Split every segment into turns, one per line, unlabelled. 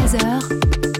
16h,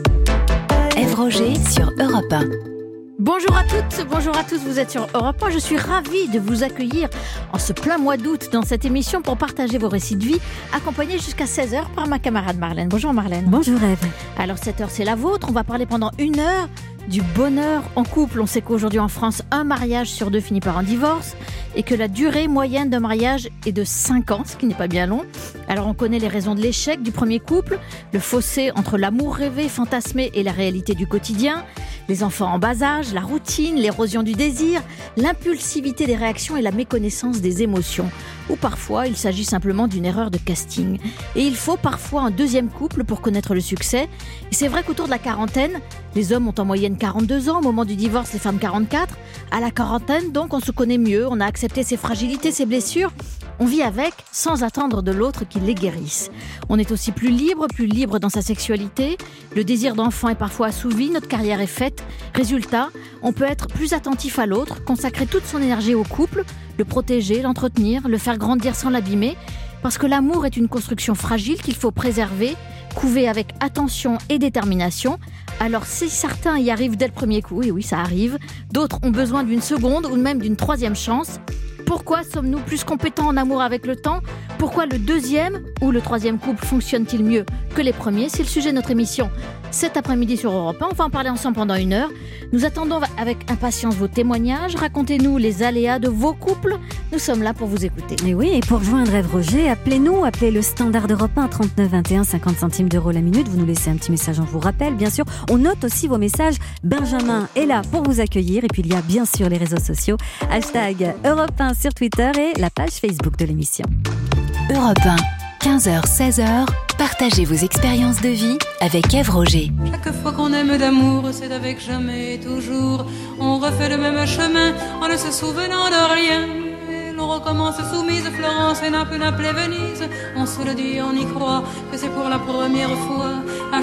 Ève Roger sur Europe 1.
Bonjour à toutes, bonjour à tous, vous êtes sur Europe 1. Je suis ravie de vous accueillir en ce plein mois d'août dans cette émission pour partager vos récits de vie, accompagnés jusqu'à 16h par ma camarade Marlène. Bonjour Marlène.
Bonjour Ève.
Alors cette heure c'est la vôtre, on va parler pendant une heure du bonheur en couple. On sait qu'aujourd'hui en France, un mariage sur deux finit par un divorce et que la durée moyenne d'un mariage est de 5 ans, ce qui n'est pas bien long. Alors on connaît les raisons de l'échec du premier couple, le fossé entre l'amour rêvé, fantasmé et la réalité du quotidien, les enfants en bas âge, la routine, l'érosion du désir, l'impulsivité des réactions et la méconnaissance des émotions. Ou parfois, il s'agit simplement d'une erreur de casting. Et il faut parfois un deuxième couple pour connaître le succès. Et c'est vrai qu'autour de la quarantaine, les hommes ont en moyenne 42 ans, au moment du divorce, les femmes 44. À la quarantaine, donc, on se connaît mieux, on a accepté ses fragilités, ses blessures. On vit avec, sans attendre de l'autre qu'il les guérisse. On est aussi plus libre dans sa sexualité. Le désir d'enfant est parfois assouvi, notre carrière est faite. Résultat, on peut être plus attentif à l'autre, consacrer toute son énergie au couple, le protéger, l'entretenir, le faire grandir sans l'abîmer. Parce que l'amour est une construction fragile qu'il faut préserver, couver avec attention et détermination. Alors si certains y arrivent dès le premier coup, et oui ça arrive, d'autres ont besoin d'une seconde ou même d'une troisième chance. Pourquoi sommes-nous plus compétents en amour avec le temps ? Pourquoi le deuxième ou le troisième couple fonctionne-t-il mieux que les premiers ? C'est le sujet de notre émission cet après-midi sur Europe 1. On va en parler ensemble pendant une heure. Nous attendons avec impatience vos témoignages. Racontez-nous les aléas de vos couples. Nous sommes là pour vous écouter.
Et oui, et pour joindre Ève Roger, appelez-nous, appelez le standard d'Europe 1 39 21 50 centimes d'euros la minute. Vous nous laissez un petit message, on vous rappelle, bien sûr. On note aussi vos messages. Benjamin est là pour vous accueillir. Et puis il y a bien sûr les réseaux sociaux. Hashtag Europe 1 sur Twitter et la page Facebook de l'émission.
Europe 1, 15h, 16h, partagez vos expériences de vie avec Ève Roger.
Chaque fois qu'on aime d'amour, c'est avec jamais et toujours. On refait le même chemin en ne se souvenant de rien. Et l'on recommence soumise, Florence et Naples, Naples et Venise. On se le dit, on y croit, que c'est pour la première fois. À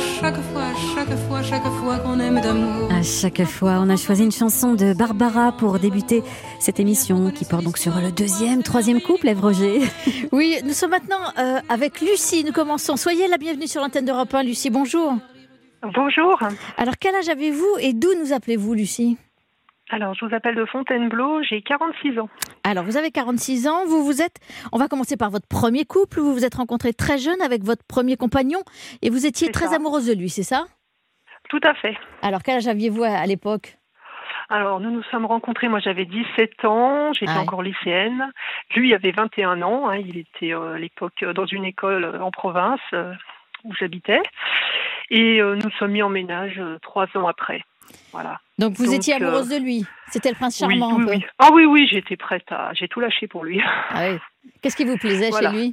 chaque fois qu'on aime d'amour.
À chaque fois, on a choisi une chanson de Barbara pour débuter cette émission qui porte donc sur le deuxième, troisième couple, Ève Roger.
Oui, nous sommes maintenant avec Lucie. Nous commençons. Soyez la bienvenue sur l'antenne d'Europe 1. Lucie, bonjour.
Bonjour.
Alors, quel âge avez-vous et d'où nous appelez-vous, Lucie ?
Alors, je vous appelle de Fontainebleau, j'ai 46 ans.
Alors, vous avez 46 ans, on va commencer par votre premier couple, vous vous êtes rencontrée très jeune avec votre premier compagnon et vous étiez très amoureuse de lui, c'est ça ?
Tout à fait.
Alors, quel âge aviez-vous à l'époque ?
Alors, nous nous sommes rencontrés, moi j'avais 17 ans, j'étais encore lycéenne. Lui avait 21 ans, il était à l'époque dans une école en province où j'habitais. Et nous sommes mis en ménage 3 ans après. Voilà.
Donc vous étiez amoureuse de lui. C'était le prince charmant un peu.
Oui. Ah oui, j'étais prête j'ai tout lâché pour lui.
Ah oui. Qu'est-ce qui vous plaisait chez lui ?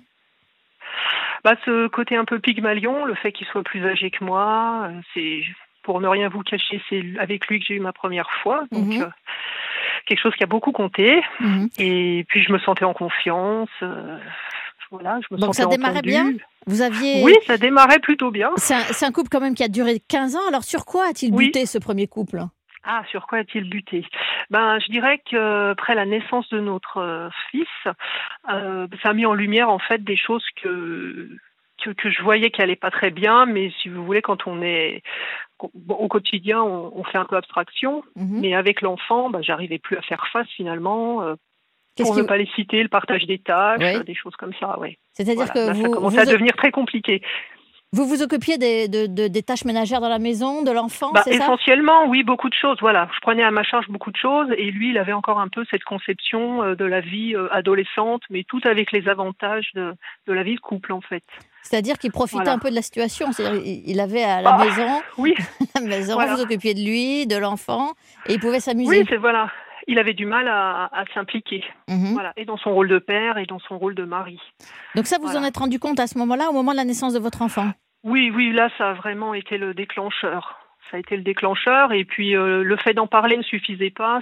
Ce côté un peu Pygmalion, le fait qu'il soit plus âgé que moi, c'est pour ne rien vous cacher, c'est avec lui que j'ai eu ma première fois. Donc quelque chose qui a beaucoup compté. Et puis je me sentais en confiance. Voilà, je me
donc ça démarrait
entendue.
Bien. Vous aviez...
Oui, ça démarrait plutôt bien.
C'est un couple quand même qui a duré 15 ans. Alors sur quoi a-t-il buté ce premier couple ?
Ah, sur quoi a-t-il buté ? Je dirais qu'après la naissance de notre fils, ça a mis en lumière en fait des choses que je voyais qui allaient pas très bien, mais si vous voulez, quand on est au quotidien, on fait un peu abstraction, mais avec l'enfant, j'arrivais plus à faire face finalement. Pour ne pas les citer, le partage des tâches, des choses comme ça, oui.
C'est-à-dire que
ça commençait à devenir très compliqué.
Vous vous occupiez des tâches ménagères dans la maison, de l'enfant, c'est ça ?
Essentiellement, oui, beaucoup de choses. Voilà, je prenais à ma charge beaucoup de choses et lui, il avait encore un peu cette conception de la vie adolescente, mais tout avec les avantages de la vie de couple, en fait.
C'est-à-dire qu'il profitait un peu de la situation. C'est-à-dire il avait à la maison, la maison, vous occupiez de lui, de l'enfant, et il pouvait s'amuser.
Oui, il avait du mal à s'impliquer, et dans son rôle de père et dans son rôle de mari.
Donc ça, vous en êtes rendu compte à ce moment-là, au moment de la naissance de votre enfant ?
Oui, là, ça a vraiment été le déclencheur. Ça a été le déclencheur, et puis le fait d'en parler ne suffisait pas.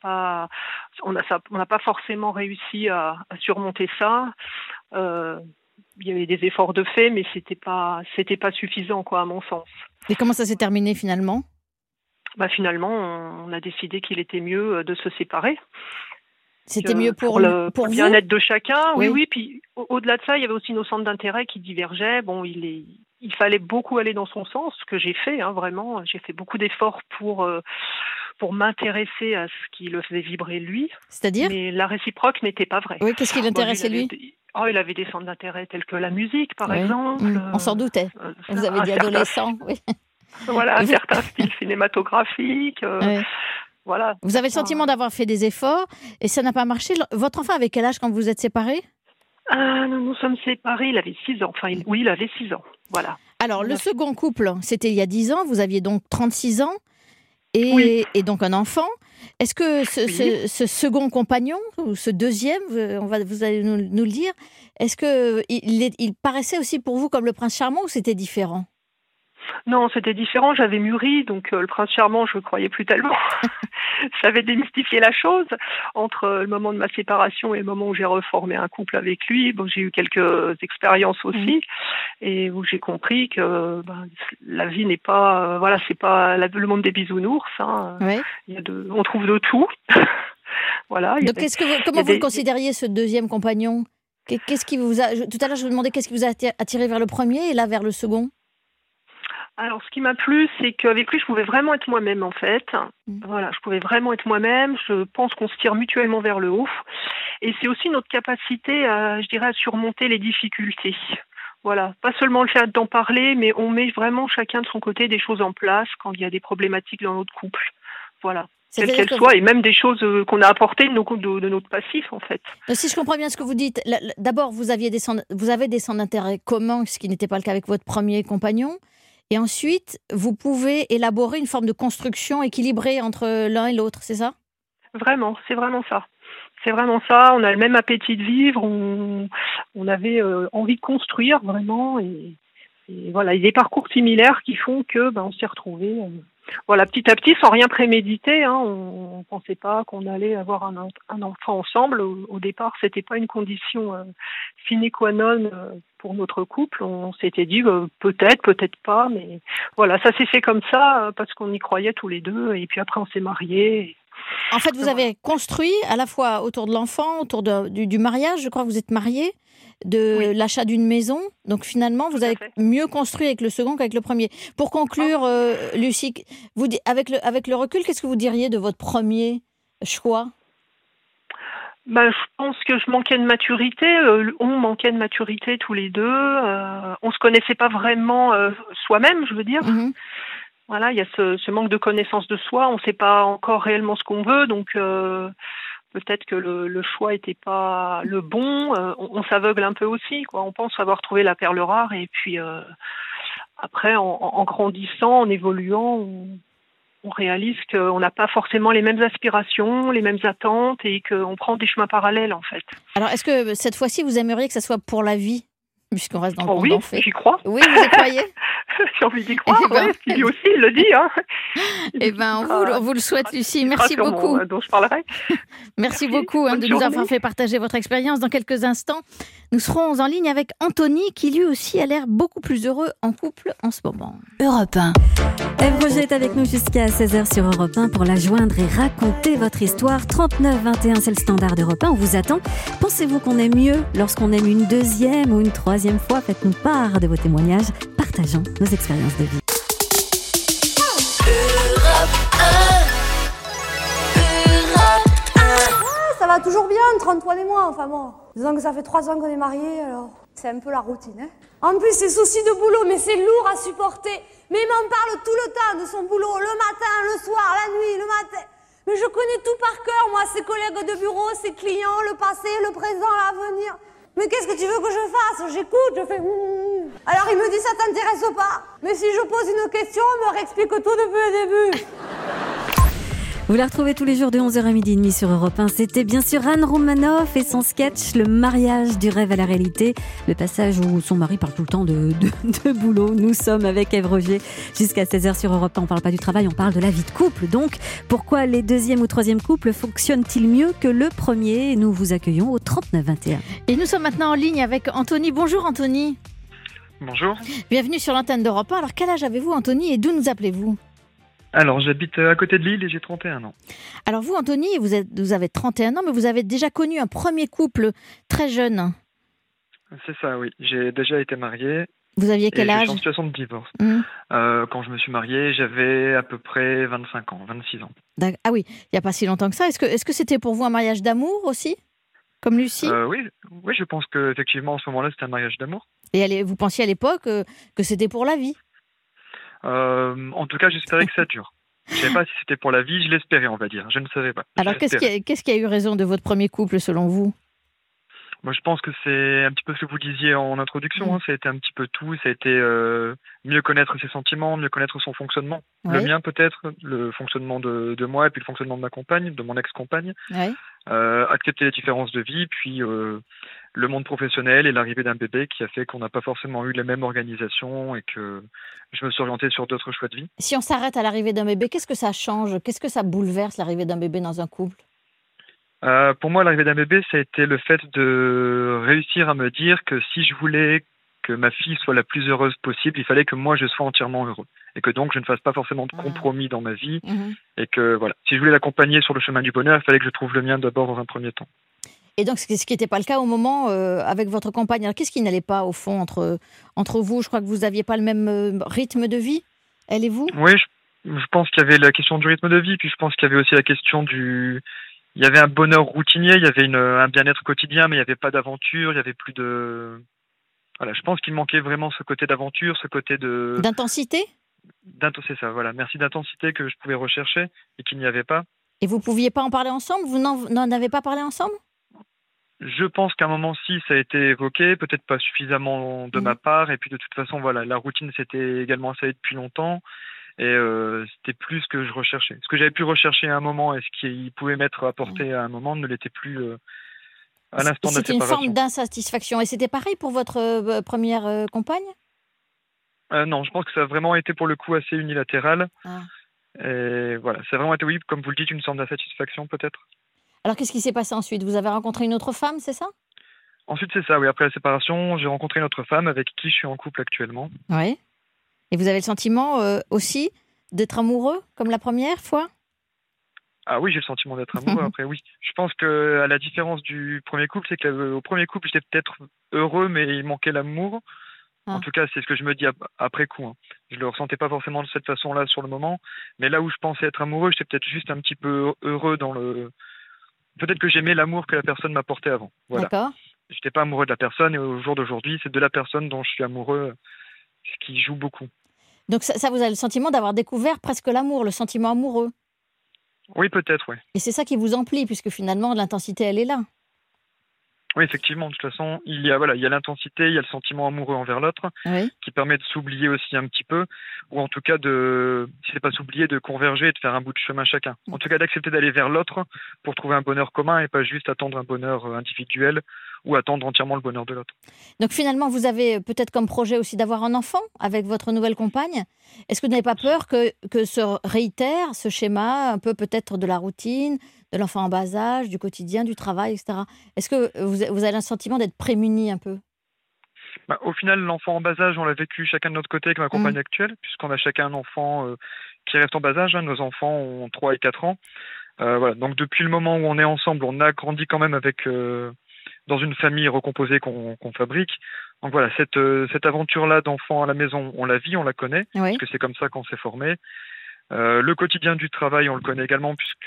On n'a pas forcément réussi à surmonter ça. Il y avait des efforts de fait, mais c'était pas suffisant, à mon sens.
Et comment ça s'est terminé finalement ?
Finalement, on a décidé qu'il était mieux de se séparer.
C'était mieux pour
le
vous
bien-être de chacun. Oui. Puis au-delà de ça, il y avait aussi nos centres d'intérêt qui divergeaient. Bon, il il fallait beaucoup aller dans son sens, ce que j'ai fait, vraiment. J'ai fait beaucoup d'efforts pour m'intéresser à ce qui le faisait vibrer lui.
C'est-à-dire ?
Mais la réciproque n'était pas vraie.
Oui, qu'est-ce qui l'intéressait lui ?
Il avait des centres d'intérêt tels que la musique, par exemple.
On s'en doutait. Vous avez dit adolescent. Oui.
Voilà, certains styles cinématographiques. Voilà.
Vous avez le sentiment d'avoir fait des efforts et ça n'a pas marché. Votre enfant avait quel âge quand vous vous êtes séparés ?
Nous sommes séparés, il avait 6 ans. Oui, il avait 6 ans. Voilà.
Alors, le second couple, c'était il y a 10 ans. Vous aviez donc 36 ans et donc un enfant. Est-ce que ce second compagnon, ou ce deuxième, vous allez nous le dire, est-ce qu'il paraissait aussi pour vous comme le prince charmant ou c'était différent ?
Non, c'était différent. J'avais mûri, donc le prince charmant, je ne croyais plus tellement. J'avais démystifié la chose entre le moment de ma séparation et le moment où j'ai reformé un couple avec lui. Bon, j'ai eu quelques expériences aussi, et où j'ai compris que la vie n'est pas, c'est pas le monde des bisounours. On trouve de tout. Voilà.
Donc, comment vous le considériez, ce deuxième compagnon ? Qu'est-ce qui vous a Tout à l'heure, je vous demandais qu'est-ce qui vous a attiré vers le premier et là vers le second ?
Alors, ce qui m'a plu, c'est qu'avec lui, je pouvais vraiment être moi-même, en fait. Voilà, je pouvais vraiment être moi-même. Je pense qu'on se tire mutuellement vers le haut. Et c'est aussi notre capacité, à surmonter les difficultés. Voilà, pas seulement le fait d'en parler, mais on met vraiment chacun de son côté des choses en place quand il y a des problématiques dans notre couple. Voilà. Quelles qu'elles soient, et même des choses qu'on a apportées de notre passif, en fait.
Donc, si je comprends bien ce que vous dites, d'abord, vous avez des centres d'intérêt communs, ce qui n'était pas le cas avec votre premier compagnon. Et ensuite, vous pouvez élaborer une forme de construction équilibrée entre l'un et l'autre, c'est ça ?
Vraiment, c'est vraiment ça. C'est vraiment ça. On a le même appétit de vivre. On avait envie de construire, vraiment. Et voilà, il y a des parcours similaires qui font que on s'est retrouvés petit à petit, sans rien préméditer. On ne pensait pas qu'on allait avoir un enfant ensemble. Au départ, c'était pas une condition sine qua non pour notre couple. On s'était dit peut-être pas, mais voilà, ça s'est fait comme ça parce qu'on y croyait tous les deux. Et puis après, on s'est mariés.
En fait, vous avez construit à la fois autour de l'enfant, autour du mariage. Je crois que vous êtes mariés, l'achat d'une maison. Donc finalement, vous avez mieux construit avec le second qu'avec le premier. Pour conclure, Lucie, avec le recul, qu'est-ce que vous diriez de votre premier choix ?
Je pense que je manquais de maturité. On manquait de maturité tous les deux. On se connaissait pas vraiment soi-même, je veux dire. Voilà, il y a ce manque de connaissance de soi. On ne sait pas encore réellement ce qu'on veut, donc peut-être que le choix n'était pas le bon. On s'aveugle un peu aussi, quoi. On pense avoir trouvé la perle rare, et puis après, en grandissant, en évoluant, on réalise qu'on n'a pas forcément les mêmes aspirations, les mêmes attentes, et qu'on prend des chemins parallèles, en fait.
Alors, est-ce que cette fois-ci, vous aimeriez que ça soit pour la vie ? Puisqu'on reste dans le conte d'en fait.
Oui, j'y crois.
Oui, vous y croyez ?
J'ai envie d'y croire, lui aussi, il le dit.
On vous le souhaite, Lucie. Merci beaucoup.
Dont je parlerai.
Merci beaucoup de nous avoir fait partager votre expérience. Dans quelques instants, nous serons en ligne avec Anthony, qui lui aussi a l'air beaucoup plus heureux en couple en ce moment.
Europe 1.
Ève Roger est avec nous jusqu'à 16h sur Europe 1 pour la joindre et raconter votre histoire. 39 21, c'est le standard d'Europe 1. On vous attend. Pensez-vous qu'on aime mieux lorsqu'on aime une deuxième ou une troisième fois ? Faites-nous part de vos témoignages. Partageons nos expériences de vie.
Ça va toujours bien entre Antoine et moi, enfin bon. Disons que ça fait 3 ans qu'on est mariés, alors c'est un peu la routine, hein. En plus, c'est souci de boulot, mais c'est lourd à supporter. Mais il m'en parle tout le temps de son boulot, le matin, le soir, la nuit, le matin. Mais je connais tout par cœur, moi, ses collègues de bureau, ses clients, le passé, le présent, l'avenir. Mais qu'est-ce que tu veux que je fasse ? J'écoute, je fais... Alors il me dit, ça t'intéresse pas ? Mais si je pose une question, on me réexplique tout depuis le début.
Vous la retrouvez tous les jours de 11h à 12h30 sur Europe 1. C'était bien sûr Anne Romanoff et son sketch Le mariage du rêve à la réalité. Le passage où son mari parle tout le temps de boulot. Nous sommes avec Ève Roger jusqu'à 16h sur Europe 1. On parle pas du travail, on parle de la vie de couple. Donc, pourquoi les deuxième ou troisième couples fonctionnent-ils mieux que le premier ? Nous vous accueillons au 39 21.
Et nous sommes maintenant en ligne avec Anthony. Bonjour Anthony.
Bonjour.
Bienvenue sur l'antenne d'Europe 1. Alors, quel âge avez-vous Anthony et d'où nous appelez-vous ?
Alors, j'habite à côté de Lille et j'ai 31 ans.
Alors vous, Anthony, vous avez 31 ans, mais vous avez déjà connu un premier couple très jeune.
C'est ça, oui. J'ai déjà été marié
Vous aviez
Et
quel
je
âge?
suis en situation de divorce.
Mmh.
Quand je me suis marié, j'avais à peu près 25 ans, 26 ans.
Ah oui, il n'y a pas si longtemps que ça. Est-ce que c'était pour vous un mariage d'amour aussi, comme Lucie?
Oui, oui, je pense qu'effectivement, en ce moment-là, c'était un mariage d'amour.
Et vous pensiez à l'époque que c'était pour la vie?
En tout cas, j'espérais que ça dure. Je ne savais pas si c'était pour la vie, je l'espérais, on va dire. Je ne savais pas.
Alors, qu'est-ce qui a eu raison de votre premier couple, selon vous?
Moi, je pense que c'est un petit peu ce que vous disiez en introduction. Ça a été un petit peu tout. Ça a été mieux connaître ses sentiments, mieux connaître son fonctionnement.
Oui.
Le mien, peut-être, le fonctionnement de moi, et puis le fonctionnement de ma compagne, de mon ex-compagne.
Oui.
Accepter les différences de vie, puis le monde professionnel et l'arrivée d'un bébé qui a fait qu'on n'a pas forcément eu les mêmes organisations et que je me suis orienté sur d'autres choix de vie.
Si on s'arrête à l'arrivée d'un bébé, qu'est-ce que ça change? Qu'est-ce que ça bouleverse, l'arrivée d'un bébé dans un couple?
Pour moi, l'arrivée d'un bébé, ça a été le fait de réussir à me dire que si je voulais que ma fille soit la plus heureuse possible, il fallait que moi, je sois entièrement heureux. Et que donc, je ne fasse pas forcément de compromis dans ma vie. Et que, voilà, si je voulais l'accompagner sur le chemin du bonheur, il fallait que je trouve le mien d'abord dans un premier temps.
Et donc, ce qui n'était pas le cas au moment avec votre compagne. Alors, qu'est-ce qui n'allait pas, au fond, entre vous? Je crois que vous n'aviez pas le même rythme de vie, elle et vous?
Oui, je pense qu'il y avait la question du rythme de vie, puis je pense qu'il y avait aussi la question du... Il y avait un bonheur routinier, il y avait un bien-être quotidien, mais il n'y avait pas d'aventure, il n'y avait plus de... Voilà, je pense qu'il manquait vraiment ce côté d'aventure, ce côté de...
D'intensité?
C'est ça, voilà. Merci d'intensité que je pouvais rechercher et qu'il n'y avait pas.
Et vous ne pouviez pas en parler ensemble? Vous n'en avez pas parlé ensemble?
Je pense qu'à un moment, si, ça a été évoqué, peut-être pas suffisamment de ma part. Et puis de toute façon, voilà, la routine s'était également installée depuis longtemps. Et c'était plus ce que je recherchais. Ce que j'avais pu rechercher à un moment et ce qui pouvait m'être apporté à un moment ne l'était plus à l'instant de la séparation.
C'était une forme d'insatisfaction. Et c'était pareil pour votre première compagne?
Non, je pense que ça a vraiment été pour le coup assez unilatéral. Et voilà, ça a vraiment été, oui, comme vous le dites, une sorte d'insatisfaction peut-être.
Alors qu'est-ce qui s'est passé ensuite? Vous avez rencontré une autre femme, c'est ça?
Ensuite, c'est ça, oui. Après la séparation, j'ai rencontré une autre femme avec qui je suis en couple actuellement.
Oui. Et vous avez le sentiment aussi d'être amoureux, comme la première fois?
Ah oui, j'ai le sentiment d'être amoureux. Après, oui. Je pense que à la différence du premier couple, c'est qu'au premier couple, j'étais peut-être heureux, mais il manquait l'amour. En tout cas, c'est ce que je me dis après coup. Je le ressentais pas forcément de cette façon-là sur le moment. Mais là où je pensais être amoureux, j'étais peut-être juste un petit peu heureux dans le... Peut-être que j'aimais l'amour que la personne m'apportait avant. Voilà.
D'accord.
J'étais pas amoureux de la personne et au jour d'aujourd'hui, c'est de la personne dont je suis amoureux, ce qui joue beaucoup.
Donc ça vous a le sentiment d'avoir découvert presque l'amour, le sentiment amoureux?
Oui, peut-être, oui.
Et c'est ça qui vous emplit, puisque finalement, l'intensité, elle est là.
Oui, effectivement. De toute façon, il y a l'intensité, il y a le sentiment amoureux envers l'autre, qui permet de s'oublier aussi un petit peu, ou en tout cas si c'est pas s'oublier, de converger et de faire un bout de chemin chacun. En tout cas, d'accepter d'aller vers l'autre pour trouver un bonheur commun et pas juste attendre un bonheur individuel ou attendre entièrement le bonheur de l'autre.
Donc finalement, vous avez peut-être comme projet aussi d'avoir un enfant avec votre nouvelle compagne. Est-ce que vous n'avez pas peur que se réitère ce schéma, un peu peut-être de la routine, de l'enfant en bas âge, du quotidien, du travail, etc. Est-ce que vous avez un sentiment d'être prémuni un peu?
Au final, l'enfant en bas âge, on l'a vécu chacun de notre côté avec ma compagne actuelle, puisqu'on a chacun un enfant qui reste en bas âge. Nos enfants ont 3 et 4 ans. Voilà. Donc depuis le moment où on est ensemble, on a grandi quand même avec... dans une famille recomposée qu'on fabrique. Donc voilà, cette aventure-là d'enfant à la maison, on la vit, on la connaît, parce que c'est comme ça qu'on s'est formé. Le quotidien du travail, on le connaît également, puisque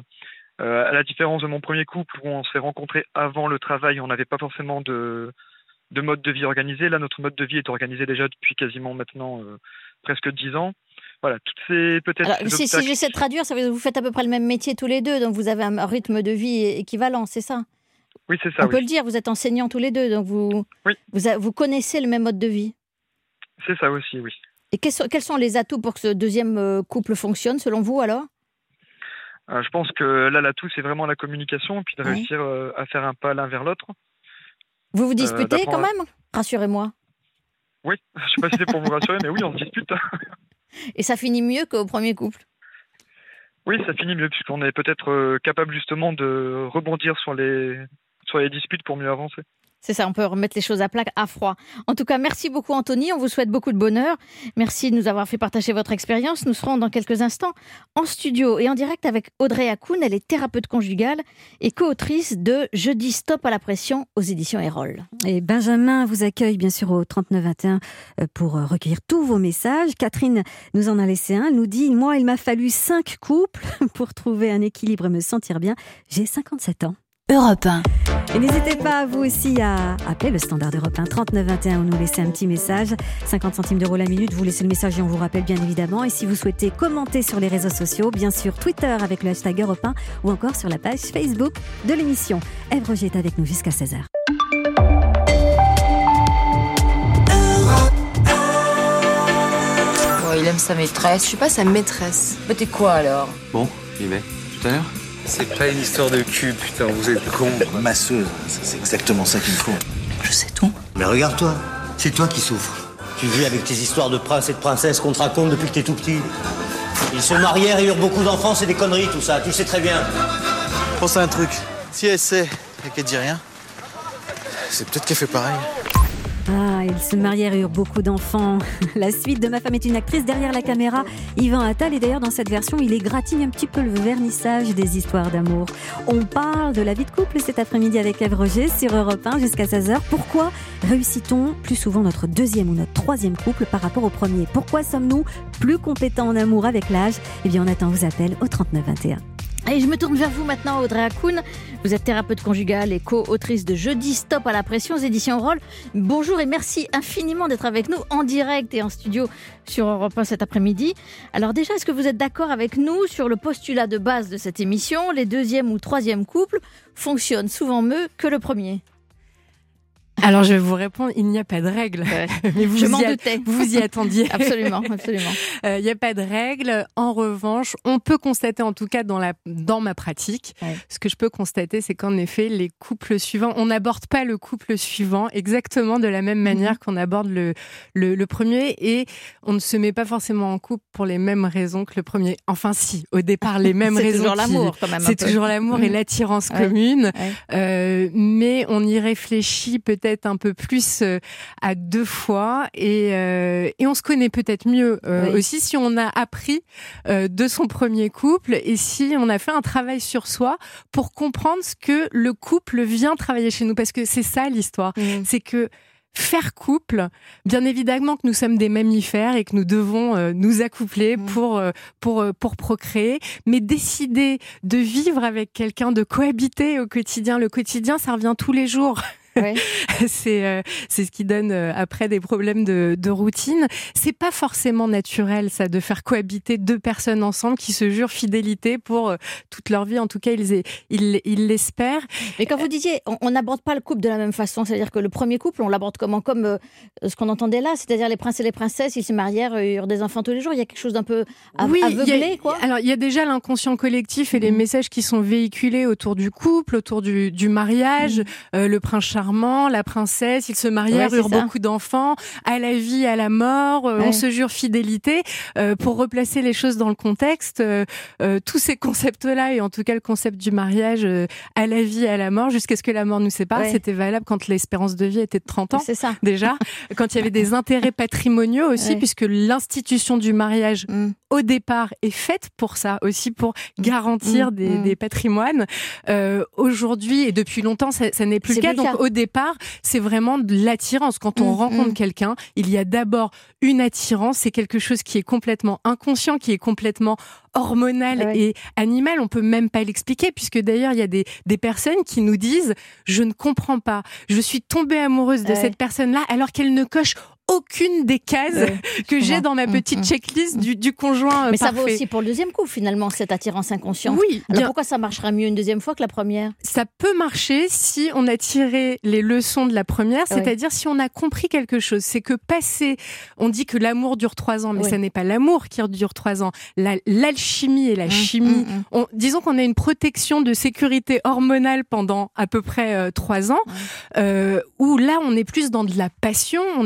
à la différence de mon premier couple, où on s'est rencontrés avant le travail, on n'avait pas forcément de mode de vie organisé. Là, notre mode de vie est organisé déjà depuis quasiment maintenant presque 10 ans. Voilà, toutes ces peut-être...
Alors, si j'essaie de traduire, ça veut dire que vous faites à peu près le même métier tous les deux, donc vous avez un rythme de vie équivalent, c'est ça?
Oui, c'est ça.
On peut le dire, vous êtes enseignants tous les deux, donc vous connaissez le même mode de vie.
C'est ça aussi, oui.
Et quels sont les atouts pour que ce deuxième couple fonctionne, selon vous, alors?
Je pense que là, l'atout, c'est vraiment la communication, et puis de réussir à faire un pas l'un vers l'autre.
Vous vous disputez quand même? Rassurez-moi.
Oui, je ne sais pas si c'est pour vous rassurer, mais oui, on se dispute.
Et ça finit mieux qu'au premier couple?
Oui, ça finit mieux, puisqu'on est peut-être capable justement de rebondir sur les disputes pour mieux avancer.
C'est ça, on peut remettre les choses à plat à froid. En tout cas, merci beaucoup Anthony, on vous souhaite beaucoup de bonheur. Merci de nous avoir fait partager votre expérience. Nous serons dans quelques instants en studio et en direct avec Audrey Hakoun. Elle est thérapeute conjugale et co-autrice de Je dis stop à la pression aux éditions Erol.
Et Benjamin vous accueille bien sûr au 3921 pour recueillir tous vos messages. Catherine nous en a laissé un, elle nous dit « Moi, il m'a fallu 5 couples pour trouver un équilibre et me sentir bien. J'ai 57 ans. »
Europe 1.
Et n'hésitez pas, vous aussi, à appeler le standard d'Europe 1 3921 ou nous laisser un petit message. 50 centimes d'euros la minute, vous laissez le message et on vous rappelle bien évidemment. Et si vous souhaitez commenter sur les réseaux sociaux, bien sûr Twitter avec le hashtag Europe 1 ou encore sur la page Facebook de l'émission. Ève Roger est avec nous jusqu'à 16h.
Oh, il aime sa maîtresse.
Je suis pas sa maîtresse.
Mais t'es quoi alors?
Bon, j'y vais. Tout à l'heure.
C'est pas une histoire de cul, putain, vous êtes cons.
Masseuse, c'est exactement ça qu'il me faut.
Je sais tout.
Mais regarde-toi, c'est toi qui souffres. Tu vis avec tes histoires de princes et de princesses qu'on te raconte depuis que t'es tout petit. Ils se marièrent et eurent beaucoup d'enfants, c'est des conneries tout ça, tu le sais très bien.
Pense à un truc, si elle sait et qu'elle dit rien, c'est peut-être qu'elle fait pareil.
Ah, ils se marièrent et eurent beaucoup d'enfants. La suite de Ma femme est une actrice derrière la caméra. Yvan Attal, et d'ailleurs dans cette version, il égratigne un petit peu le vernissage des histoires d'amour. On parle de la vie de couple cet après-midi avec Ève Roger sur Europe 1 jusqu'à 16h. Pourquoi réussit-on plus souvent notre deuxième ou notre troisième couple par rapport au premier? Pourquoi sommes-nous plus compétents en amour avec l'âge? Eh bien, on attend vos appels au 3921.
Et je me tourne vers vous maintenant, Audrey Hakoun. Vous êtes thérapeute conjugale et co-autrice de Je dis stop à la pression aux éditions Erol. Bonjour et merci infiniment d'être avec nous en direct et en studio sur Europe 1 cet après-midi. Alors déjà, est-ce que vous êtes d'accord avec nous sur le postulat de base de cette émission? Les deuxième ou troisième couples fonctionnent souvent mieux que le premier.
Alors je vais vous répondre, il n'y a pas de règle.
Mais je m'en doutais.
Vous y attendiez.
Absolument, absolument.
Il n'y a pas de règle. En revanche, on peut constater, en tout cas dans ma pratique, ce que je peux constater, c'est qu'en effet, les couples suivants, on n'aborde pas le couple suivant exactement de la même manière qu'on aborde le premier, et on ne se met pas forcément en couple pour les mêmes raisons que le premier. Enfin si, au départ, les mêmes raisons.
C'est toujours l'amour quand même.
C'est toujours l'amour et l'attirance commune. Mais on y réfléchit peut-être un peu plus à deux fois et on se connaît peut-être mieux aussi si on a appris de son premier couple et si on a fait un travail sur soi pour comprendre ce que le couple vient travailler chez nous, parce que c'est ça l'histoire, c'est que faire couple, bien évidemment que nous sommes des mammifères et que nous devons nous accoupler pour procréer, mais décider de vivre avec quelqu'un, de cohabiter au quotidien, le quotidien ça revient tous les jours. Ouais. C'est ce qui donne après des problèmes de routine. C'est pas forcément naturel ça de faire cohabiter deux personnes ensemble qui se jurent fidélité pour toute leur vie. En tout cas, ils l'espèrent.
Mais quand vous disiez, on n'aborde pas le couple de la même façon, c'est-à-dire que le premier couple, on l'aborde comment? Comme ce qu'on entendait là, c'est-à-dire les princes et les princesses, ils se marièrent, eurent des enfants tous les jours. Il y a quelque chose d'un peu aveuglé, quoi.
Alors il y a déjà l'inconscient collectif et les messages qui sont véhiculés autour du couple, autour du mariage, le prince charmant, la princesse, ils se marièrent, eurent beaucoup d'enfants, à la vie, à la mort, on se jure fidélité. Pour replacer les choses dans le contexte, tous ces concepts-là, et en tout cas le concept du mariage à la vie, à la mort, jusqu'à ce que la mort nous sépare, c'était valable quand l'espérance de vie était de 30 ans, déjà, quand il y avait des intérêts patrimoniaux aussi, puisque l'institution du mariage, au départ, est faite pour ça, aussi pour garantir des patrimoines. Aujourd'hui, et depuis longtemps, ça n'est plus le cas, donc au départ, c'est vraiment de l'attirance. Quand on rencontre quelqu'un, il y a d'abord une attirance, c'est quelque chose qui est complètement inconscient, qui est complètement hormonal et animal, on peut même pas l'expliquer, puisque d'ailleurs il y a des personnes qui nous disent « je ne comprends pas, je suis tombée amoureuse de cette personne-là alors qu'elle ne coche aucune des cases que j'ai dans ma petite checklist du conjoint
Mais
parfait.
Ça vaut aussi pour le deuxième coup, finalement, cette attirance inconsciente.
Oui.
Alors pourquoi ça marchera mieux une deuxième fois que la première?
Ça peut marcher si on a tiré les leçons de la première, c'est-à-dire si on a compris quelque chose. C'est que on dit que l'amour dure 3 ans, mais ça n'est pas l'amour qui dure 3 ans. L'alchimie et la chimie, disons qu'on a une protection de sécurité hormonale pendant à peu près 3 ans, où là on est plus dans de la passion, on est dans de la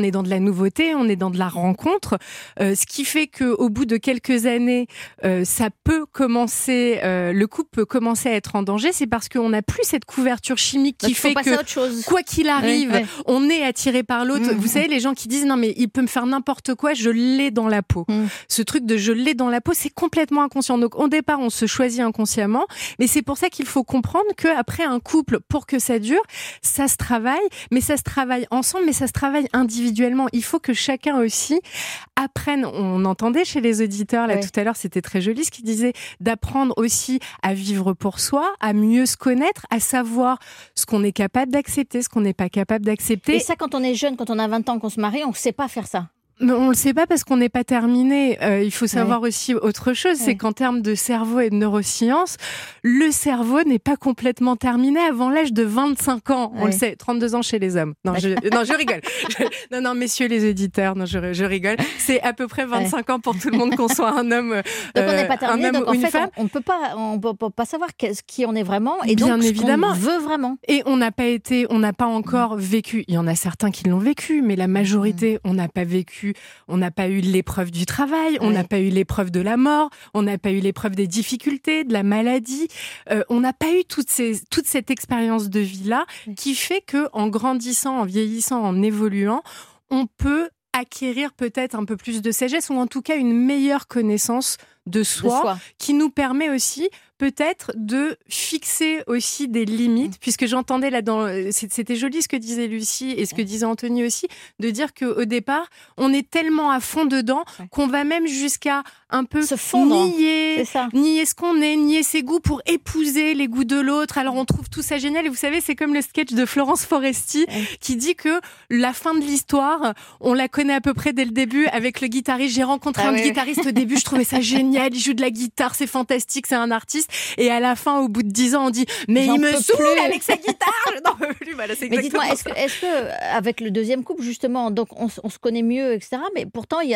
nouveauté, on est dans de la rencontre, ce qui fait qu'au bout de quelques années, ça peut commencer, le couple peut commencer à être en danger, c'est parce qu'on n'a plus cette couverture chimique qui fait que, quoi qu'il arrive, on est attiré par l'autre. Vous savez, les gens qui disent non mais il peut me faire n'importe quoi, je l'ai dans la peau. Ce truc de je l'ai dans la peau, c'est complètement inconscient. Donc au départ, on se choisit inconsciemment, mais c'est pour ça qu'il faut comprendre qu'après un couple, pour que ça dure, ça se travaille, mais ça se travaille ensemble, mais ça se travaille individuellement. Il faut que chacun aussi apprenne. On entendait chez les auditeurs là tout à l'heure, c'était très joli ce qu'ils disaient, d'apprendre aussi à vivre pour soi, à mieux se connaître, à savoir ce qu'on est capable d'accepter, ce qu'on n'est pas capable d'accepter.
Et ça, quand on est jeune, quand on a 20 ans, qu'on se marie, on ne sait pas faire ça.
Mais on le sait pas parce qu'on n'est pas terminé. Il faut savoir aussi autre chose, c'est qu'en termes de cerveau et de neurosciences, le cerveau n'est pas complètement terminé avant l'âge de 25 ans. On le sait, 32 ans chez les hommes. Non, je rigole. Non, messieurs les auditeurs, non, je rigole. C'est à peu près 25 ans pour tout le monde qu'on soit un homme,
donc on n'est pas terminé,
un homme
donc
ou
en
une
fait,
femme.
On peut pas savoir qui on est vraiment et
bien
donc
évidemment.
ce qu'on veut vraiment.
Et on n'a pas encore vécu. Il y en a certains qui l'ont vécu, mais la majorité, on n'a pas vécu. On n'a pas eu l'épreuve du travail, on n'a pas eu l'épreuve de la mort, on n'a pas eu l'épreuve des difficultés, de la maladie. On n'a pas eu toute cette expérience de vie-là qui fait que, en grandissant, en vieillissant, en évoluant, on peut acquérir peut-être un peu plus de sagesse ou en tout cas une meilleure connaissance de soi. Qui nous permet aussi peut-être de fixer aussi des limites, puisque j'entendais c'était joli ce que disait Lucie et ce que disait Anthony aussi, de dire qu'au départ, on est tellement à fond dedans qu'on va même jusqu'à un peu
se fondre.
nier ce qu'on est, nier ses goûts pour épouser les goûts de l'autre. Alors on trouve tout ça génial et vous savez, c'est comme le sketch de Florence Foresti qui dit que la fin de l'histoire, on la connaît à peu près dès le début avec le guitariste. J'ai rencontré un guitariste au début, je trouvais ça génial, il joue de la guitare, c'est fantastique, c'est un artiste. Et à la fin, au bout de 10 ans, on dit mais il me saoule avec sa guitare, je n'en peux plus. Voilà, c'est exactement.
Mais dites-moi, est-ce que avec le deuxième couple justement, donc on se connaît mieux, etc. Mais pourtant il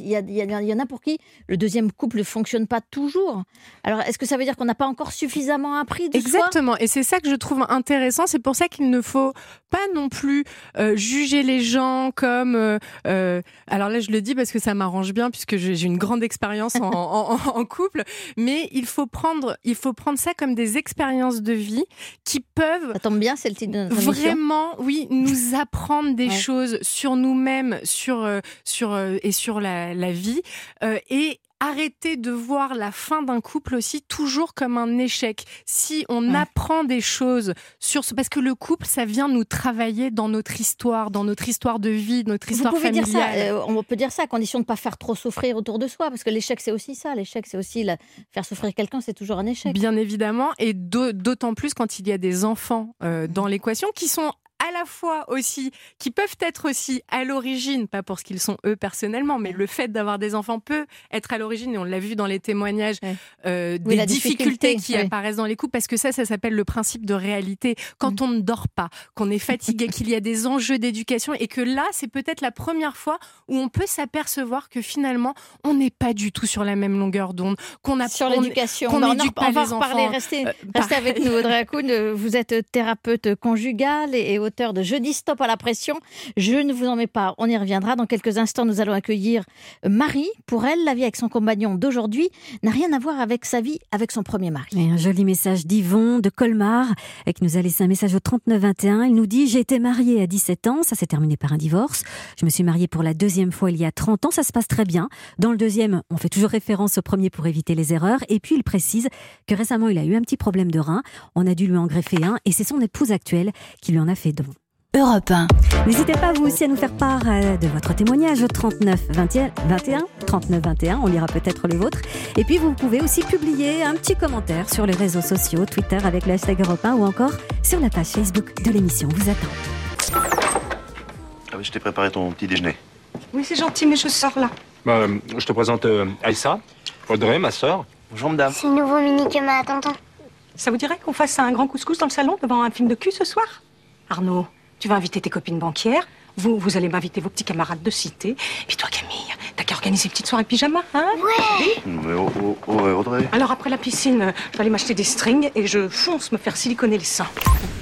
y en a pour qui le deuxième couple ne fonctionne pas toujours. Alors est-ce que ça veut dire qu'on n'a pas encore suffisamment appris de soi ?
Exactement. Et c'est ça que je trouve intéressant. C'est pour ça qu'il ne faut pas non plus juger les gens comme. Alors là, je le dis parce que ça m'arrange bien puisque j'ai une grande expérience en couple. Mais il faut prendre ça comme des expériences de vie qui peuvent.
Ça tombe bien, c'est le titre de notre émission.
Vraiment, oui, nous apprendre des choses sur nous-mêmes, sur la vie et arrêter de voir la fin d'un couple aussi toujours comme un échec. Si on apprend des choses parce que le couple, ça vient nous travailler dans notre histoire de vie, notre histoire familiale.
Dire ça, on peut dire ça à condition de ne pas faire trop souffrir autour de soi, parce que l'échec, c'est aussi ça. L'échec, c'est aussi faire souffrir quelqu'un, c'est toujours un échec.
Bien évidemment, et d'autant plus quand il y a des enfants dans l'équation qui sont à la fois aussi, qui peuvent être aussi à l'origine, pas pour ce qu'ils sont eux personnellement, mais le fait d'avoir des enfants peut être à l'origine, et on l'a vu dans les témoignages, des difficultés qui apparaissent dans les couples, parce que ça s'appelle le principe de réalité. Quand on ne dort pas, qu'on est fatigué, qu'il y a des enjeux d'éducation, et que là, c'est peut-être la première fois où on peut s'apercevoir que finalement, on n'est pas du tout sur la même longueur d'onde,
sur l'éducation.
On n'éduque pas
les enfants.
On va reparler,
restez avec nous, Audrey Hakoun. Vous êtes thérapeute conjugale et auteur de Jeudi Stop à la pression. Je ne vous en mets pas, on y reviendra. Dans quelques instants, nous allons accueillir Marie. Pour elle, la vie avec son compagnon d'aujourd'hui n'a rien à voir avec sa vie avec son premier mari.
Et un joli message d'Yvon de Colmar qui nous a laissé un message au 3921. Il nous dit « J'ai été mariée à 17 ans, ça s'est terminé par un divorce. Je me suis mariée pour la deuxième fois il y a 30 ans, ça se passe très bien. Dans le deuxième, on fait toujours référence au premier pour éviter les erreurs. Et puis il précise que récemment, il a eu un petit problème de rein. On a dû lui en greffer un et c'est son épouse actuelle qui lui en a fait don. »
Europe 1.
N'hésitez pas vous aussi à nous faire part de votre témoignage au 39 21, on lira peut-être le vôtre. Et puis vous pouvez aussi publier un petit commentaire sur les réseaux sociaux, Twitter avec le hashtag Europe 1 ou encore sur la page Facebook de l'émission. On vous attend.
Ah oui, je t'ai préparé ton petit déjeuner.
Oui, c'est gentil, mais je sors là.
Je te présente Aïssa, Audrey, ma sœur.
Bonjour madame.
C'est le nouveau mini que m'a tonton.
Ça vous dirait qu'on fasse un grand couscous dans le salon devant un film de cul ce soir ? Arnaud, tu vas inviter tes copines banquières, vous allez m'inviter vos petits camarades de cité, puis toi Camille, t'as qu'à s'organise une petite soirée pyjama, hein?
Mais Audrey.
Alors après la piscine, je vais aller m'acheter des strings et je fonce me faire siliconer les seins.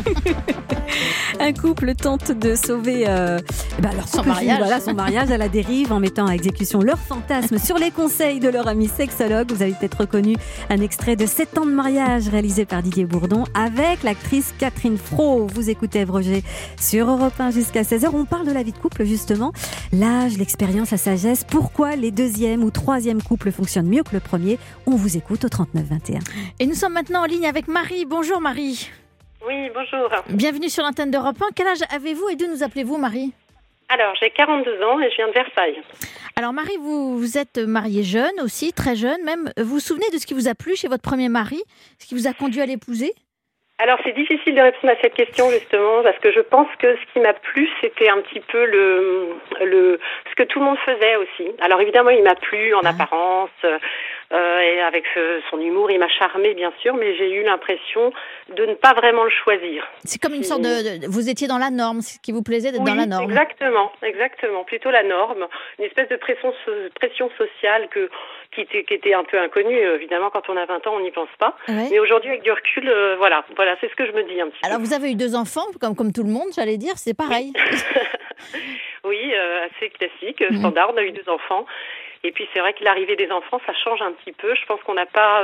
Un couple tente de sauver
son mariage.
Son mariage à la dérive en mettant à exécution leur fantasme sur les conseils de leur ami sexologue. Vous avez peut-être reconnu un extrait de 7 ans de mariage réalisé par Didier Bourdon avec l'actrice Catherine Fro. Vous écoutez Ève Roger sur Europe 1 jusqu'à 16h. On parle de la vie de couple justement. L'âge, l'expérience, la sagesse. Pourquoi les deuxième ou troisième couples fonctionnent mieux que le premier? On vous écoute au 39 21.
Et nous sommes maintenant en ligne avec Marie. Bonjour Marie.
Oui, bonjour.
Bienvenue sur l'antenne d'Europe 1. Quel âge avez-vous et d'où nous appelez-vous, Marie?
Alors, j'ai 42 ans et je viens de Versailles.
Alors Marie, vous êtes mariée jeune aussi, très jeune même. Vous vous souvenez de ce qui vous a plu chez votre premier mari? Ce qui vous a conduit à l'épouser?
Alors, c'est difficile de répondre à cette question, justement, parce que je pense que ce qui m'a plu, c'était un petit peu ce que tout le monde faisait aussi. Alors, évidemment, il m'a plu en apparence, et avec son humour, il m'a charmé, bien sûr, mais j'ai eu l'impression de ne pas vraiment le choisir.
C'est comme une sorte vous étiez dans la norme, ce qui vous plaisait d'être dans la norme.
Exactement, plutôt la norme, une espèce de pression sociale qui était un peu inconnue. Évidemment, quand on a 20 ans, on n'y pense pas. Ouais. Mais aujourd'hui, avec du recul, voilà, c'est ce que je me dis un petit peu.
Alors, vous avez eu 2 enfants, comme tout le monde, j'allais dire, c'est pareil.
Oui, assez classique, standard, on a eu 2 enfants. Et puis, c'est vrai que l'arrivée des enfants, ça change un petit peu. Je pense qu'on n'a pas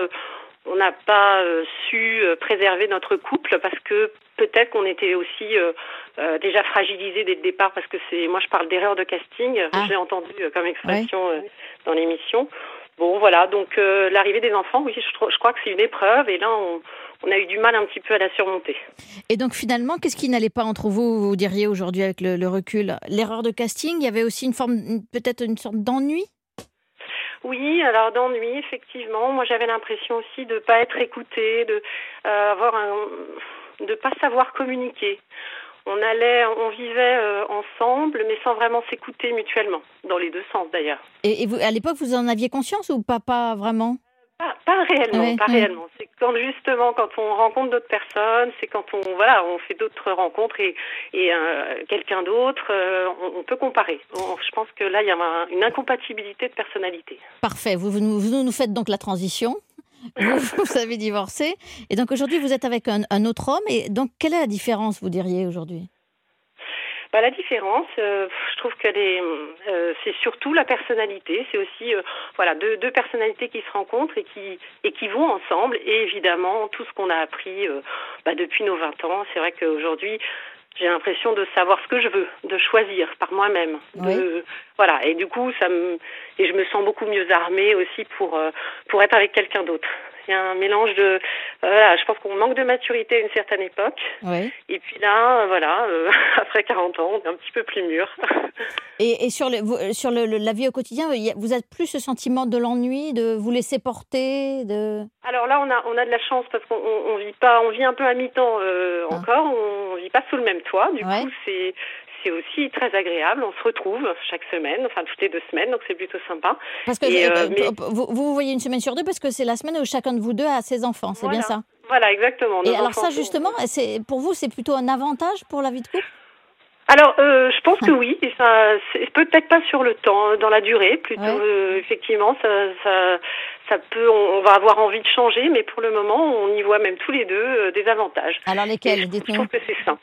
su préserver notre couple parce que peut-être qu'on était aussi déjà fragilisé dès le départ parce que moi je parle d'erreur de casting, j'ai entendu comme expression dans l'émission. Bon voilà, donc l'arrivée des enfants, oui, je crois que c'est une épreuve et là on a eu du mal un petit peu à la surmonter.
Et donc finalement, qu'est-ce qui n'allait pas entre vous diriez aujourd'hui avec le recul? L'erreur de casting, il y avait aussi peut-être une sorte d'ennui?
Oui, alors d'ennui, effectivement. Moi, j'avais l'impression aussi de pas être écoutée, de pas savoir communiquer. On vivait ensemble, mais sans vraiment s'écouter mutuellement, dans les 2 sens d'ailleurs. Et
vous, à l'époque, vous en aviez conscience ou pas vraiment?
Pas réellement, réellement. C'est quand on rencontre d'autres personnes, c'est quand on fait d'autres rencontres et quelqu'un d'autre, on peut comparer. Je pense que là, il y a une incompatibilité de personnalité.
Parfait. Vous nous faites donc la transition. Vous avez divorcé. Et donc aujourd'hui, vous êtes avec un autre homme. Et donc, quelle est la différence, vous diriez, aujourd'hui?
La différence, je trouve que c'est surtout la personnalité. C'est aussi deux personnalités qui se rencontrent et qui vont ensemble. Et évidemment, tout ce qu'on a appris depuis nos 20 ans. C'est vrai qu'aujourd'hui, j'ai l'impression de savoir ce que je veux, de choisir par moi-même. Oui. Et du coup, je me sens beaucoup mieux armée aussi pour être avec quelqu'un d'autre. Il y a un mélange je pense qu'on manque de maturité à une certaine époque. Oui. Et puis là, après 40 ans, on est un petit peu plus mûr.
Et sur la vie au quotidien, vous n'avez plus ce sentiment de l'ennui, de vous laisser porter,
Alors là, on a de la chance parce qu'on vit pas, on vit un peu à mi-temps encore. On vit pas sous le même toit. Du coup, c'est aussi très agréable. On se retrouve chaque semaine, toutes les 2 semaines, donc c'est plutôt sympa. Parce
que vous voyez une semaine sur 2 parce que c'est la semaine où chacun de vous 2 a ses enfants, c'est bien ça?
Voilà, exactement.
Et alors ça, justement, pour vous, c'est plutôt un avantage pour la vie de couple?
Alors, je pense que oui, et ça, c'est peut-être pas sur le temps, dans la durée, plutôt. Effectivement, ça peut, on va avoir envie de changer, mais pour le moment, on y voit même tous les 2 des avantages.
Alors lesquels?
Je trouve que c'est ça.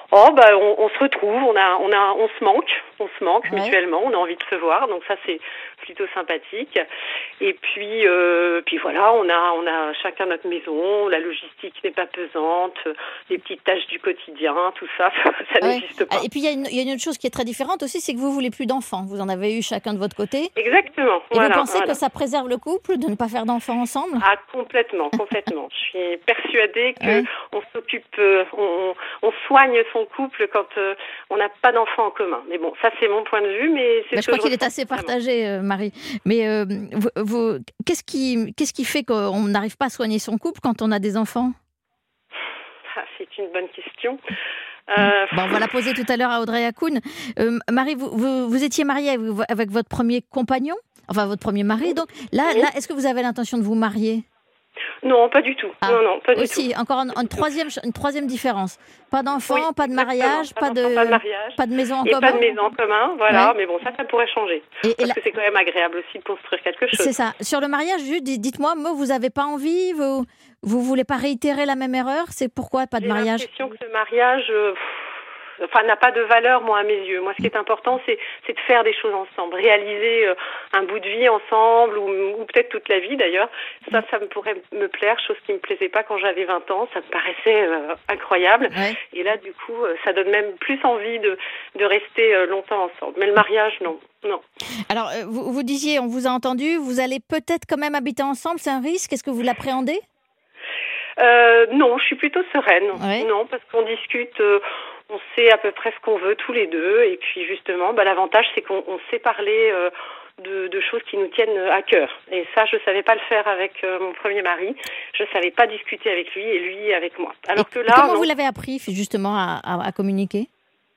On se retrouve, on se manque mutuellement, on a envie de se voir, donc ça c'est plutôt sympathique. Et puis voilà, on a chacun notre maison, la logistique n'est pas pesante, les petites tâches du quotidien, tout ça, ça n'existe pas.
Et puis il y a une autre chose qui est très différente aussi, c'est que vous voulez plus d'enfants. Vous en avez eu chacun de votre côté.
Exactement.
Et vous pensez que ça préserve le couple de ne pas faire d'enfants ensemble?
Ah, complètement. Je suis persuadée que on s'occupe, on soigne son couple quand on n'a pas d'enfants en commun. Mais bon, ça c'est mon point de vue, mais c'est.
Je crois qu'il est assez partagé, Marie. Mais qu'est-ce qui fait qu'on n'arrive pas à soigner son couple quand on a des enfants?
C'est une bonne question.
On va la poser tout à l'heure à Audrey Akoun. Marie, vous étiez mariée avec votre premier compagnon, enfin votre premier mari. Donc là, est-ce que vous avez l'intention de vous marier?
Non, pas du tout. Non, pas du tout.
Aussi, encore une troisième différence. Pas d'enfant, pas de mariage, pas de maison en commun.
Et pas de maison en commun, voilà. Ouais. Mais bon, ça pourrait changer. Parce que c'est quand même agréable aussi de construire quelque chose.
C'est ça. Sur le mariage, dites-moi, vous n'avez pas envie, vous voulez pas réitérer la même erreur? C'est pourquoi pas de mariage?
J'ai l'impression que ce mariage... n'a pas de valeur, moi, à mes yeux. Moi, ce qui est important, c'est de faire des choses ensemble, réaliser un bout de vie ensemble, ou peut-être toute la vie, d'ailleurs. Ça pourrait me plaire, chose qui me plaisait pas quand j'avais 20 ans. Ça me paraissait incroyable. Ouais. Et là, du coup, ça donne même plus envie de rester longtemps ensemble. Mais le mariage, non.
Alors, vous disiez, on vous a entendu, vous allez peut-être quand même habiter ensemble, c'est un risque? Est-ce que vous l'appréhendez?
Non, je suis plutôt sereine. Ouais. Non, parce qu'on discute... on sait à peu près ce qu'on veut tous les deux, et puis justement, l'avantage c'est qu'on sait parler de choses qui nous tiennent à cœur. Et ça, je savais pas le faire avec mon premier mari. Je savais pas discuter avec lui et lui avec moi. Alors que là,
comment vous l'avez appris justement à communiquer?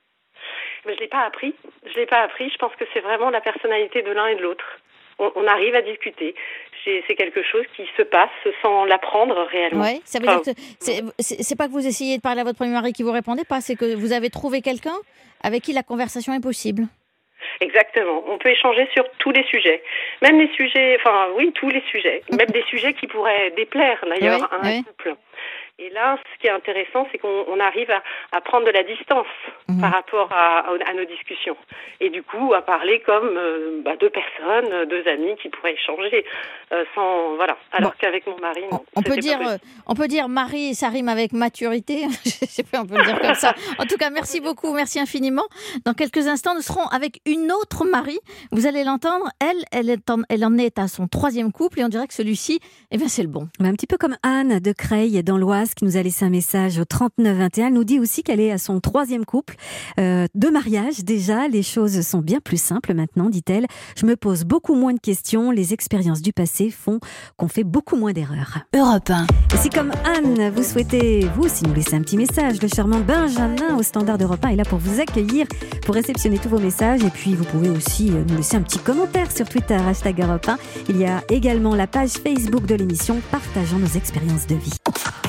Je l'ai pas appris. Je pense que c'est vraiment la personnalité de l'un et de l'autre. On arrive à discuter. C'est quelque chose qui se passe sans l'apprendre réellement.
Oui, ça veut dire que c'est pas que vous essayez de parler à votre premier mari qui vous répondait pas, c'est que vous avez trouvé quelqu'un avec qui la conversation est possible.
Exactement. On peut échanger sur tous les sujets. Même les sujets, tous les sujets. Même des sujets qui pourraient déplaire d'ailleurs à un couple. Et là, ce qui est intéressant, c'est qu'on arrive à prendre de la distance par rapport à nos discussions. Et du coup, à parler comme deux personnes, deux amis qui pourraient échanger sans... Voilà. Alors qu'avec mon mari, non.
On peut dire mari, ça rime avec maturité. Je sais pas, on peut le dire comme ça. En tout cas, merci beaucoup, merci infiniment. Dans quelques instants, nous serons avec une autre Marie. Vous allez l'entendre. Elle en est à son 3e couple et on dirait que celui-ci, c'est le bon.
Un petit peu comme Anne de Creil dans l'Oise, qui nous a laissé un message au 3921. Elle nous dit aussi qu'elle est à son 3e couple de mariage. Déjà, les choses sont bien plus simples maintenant, dit-elle. Je me pose beaucoup moins de questions. Les expériences du passé font qu'on fait beaucoup moins d'erreurs.
Europe 1.
Et si comme Anne, vous souhaitez vous aussi nous laisser un petit message, le charmant Benjamin au Standard d'Europe 1 est là pour vous accueillir, pour réceptionner tous vos messages. Et puis, vous pouvez aussi nous laisser un petit commentaire sur Twitter, #Europe 1. Il y a également la page Facebook de l'émission Partageons nos expériences de vie.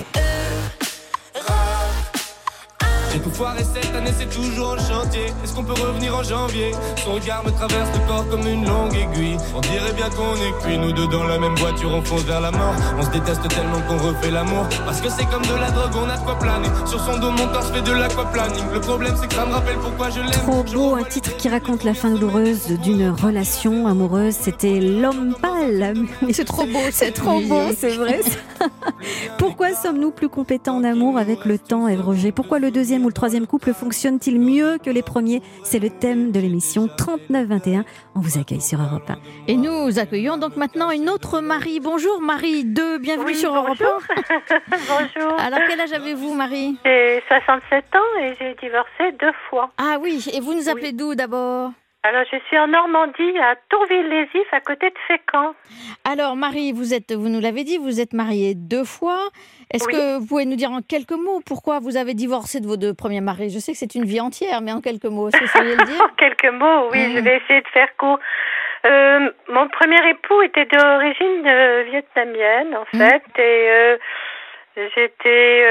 J'ai tout foiré cette année, c'est toujours en chantier. Est-ce qu'on peut revenir en janvier? Son regard me traverse le corps comme une longue aiguille. On dirait bien qu'on est cuits, nous deux dans la même voiture, on fonce vers la mort. On se déteste tellement qu'on refait l'amour. Parce que c'est comme de la drogue, on a de quoi planer. Sur son dos, mon corps, je fais de l'aquaplaning. Le problème, c'est que ça me rappelle pourquoi je l'aime.
Trop beau, un titre qui raconte la fin douloureuse d'une relation amoureuse. C'était L'homme pâle.
C'est trop beau,
c'est trop beau, c'est vrai. Pourquoi sommes-nous plus compétents en amour avec le temps, Ève Roger? Pourquoi le 2e ou le 3e couple fonctionne-t-il mieux que les premiers? C'est le thème de l'émission 3921. On vous accueille sur Europe 1.
Et nous accueillons donc maintenant une autre Marie. Bonjour Marie 2, bienvenue sur Europe 1.
Bonjour.
Alors quel âge avez-vous Marie?
J'ai 67 ans et j'ai divorcé 2 fois.
Ah oui, et vous nous appelez d'où d'abord?
Alors, je suis en Normandie, à Tourville-les-Ifs, à côté de Fécamp.
Alors, Marie, vous nous l'avez dit, vous êtes mariée 2 fois. Est-ce que vous pouvez nous dire en quelques mots pourquoi vous avez divorcé de vos 2 premiers maris? Je sais que c'est une vie entière, mais en quelques mots, est-ce que vous sauriez le dire?
En quelques mots, oui, je vais essayer de faire court. Mon premier époux était d'origine vietnamienne, en fait, et... j'étais,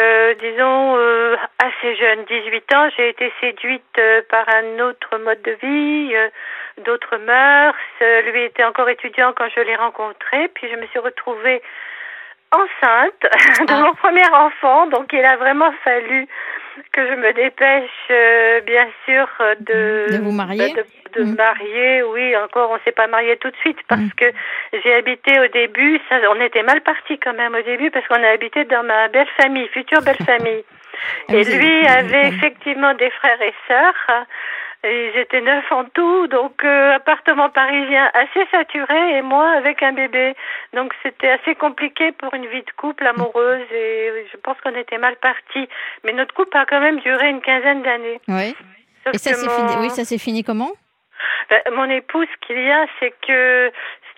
assez jeune, 18 ans. J'ai été séduite par un autre mode de vie, d'autres mœurs. Lui était encore étudiant quand je l'ai rencontré. Puis je me suis retrouvée enceinte de mon premier enfant. Donc il a vraiment fallu que je me dépêche, bien sûr, de
vous marier.
De me marier, oui, encore on s'est pas marié tout de suite parce que j'ai habité au début, on était mal partis quand même au début parce qu'on a habité dans ma belle famille, future belle famille. Et lui avait effectivement des frères et sœurs. Ils étaient 9 en tout, donc appartement parisien assez saturé et moi avec un bébé. Donc c'était assez compliqué pour une vie de couple amoureuse et je pense qu'on était mal partis. Mais notre couple a quand même duré une 15aine d'années.
Oui. Et ça s'est fini. Oui, ça s'est fini comment?
Mon époux, ce qu'il y a, c'est que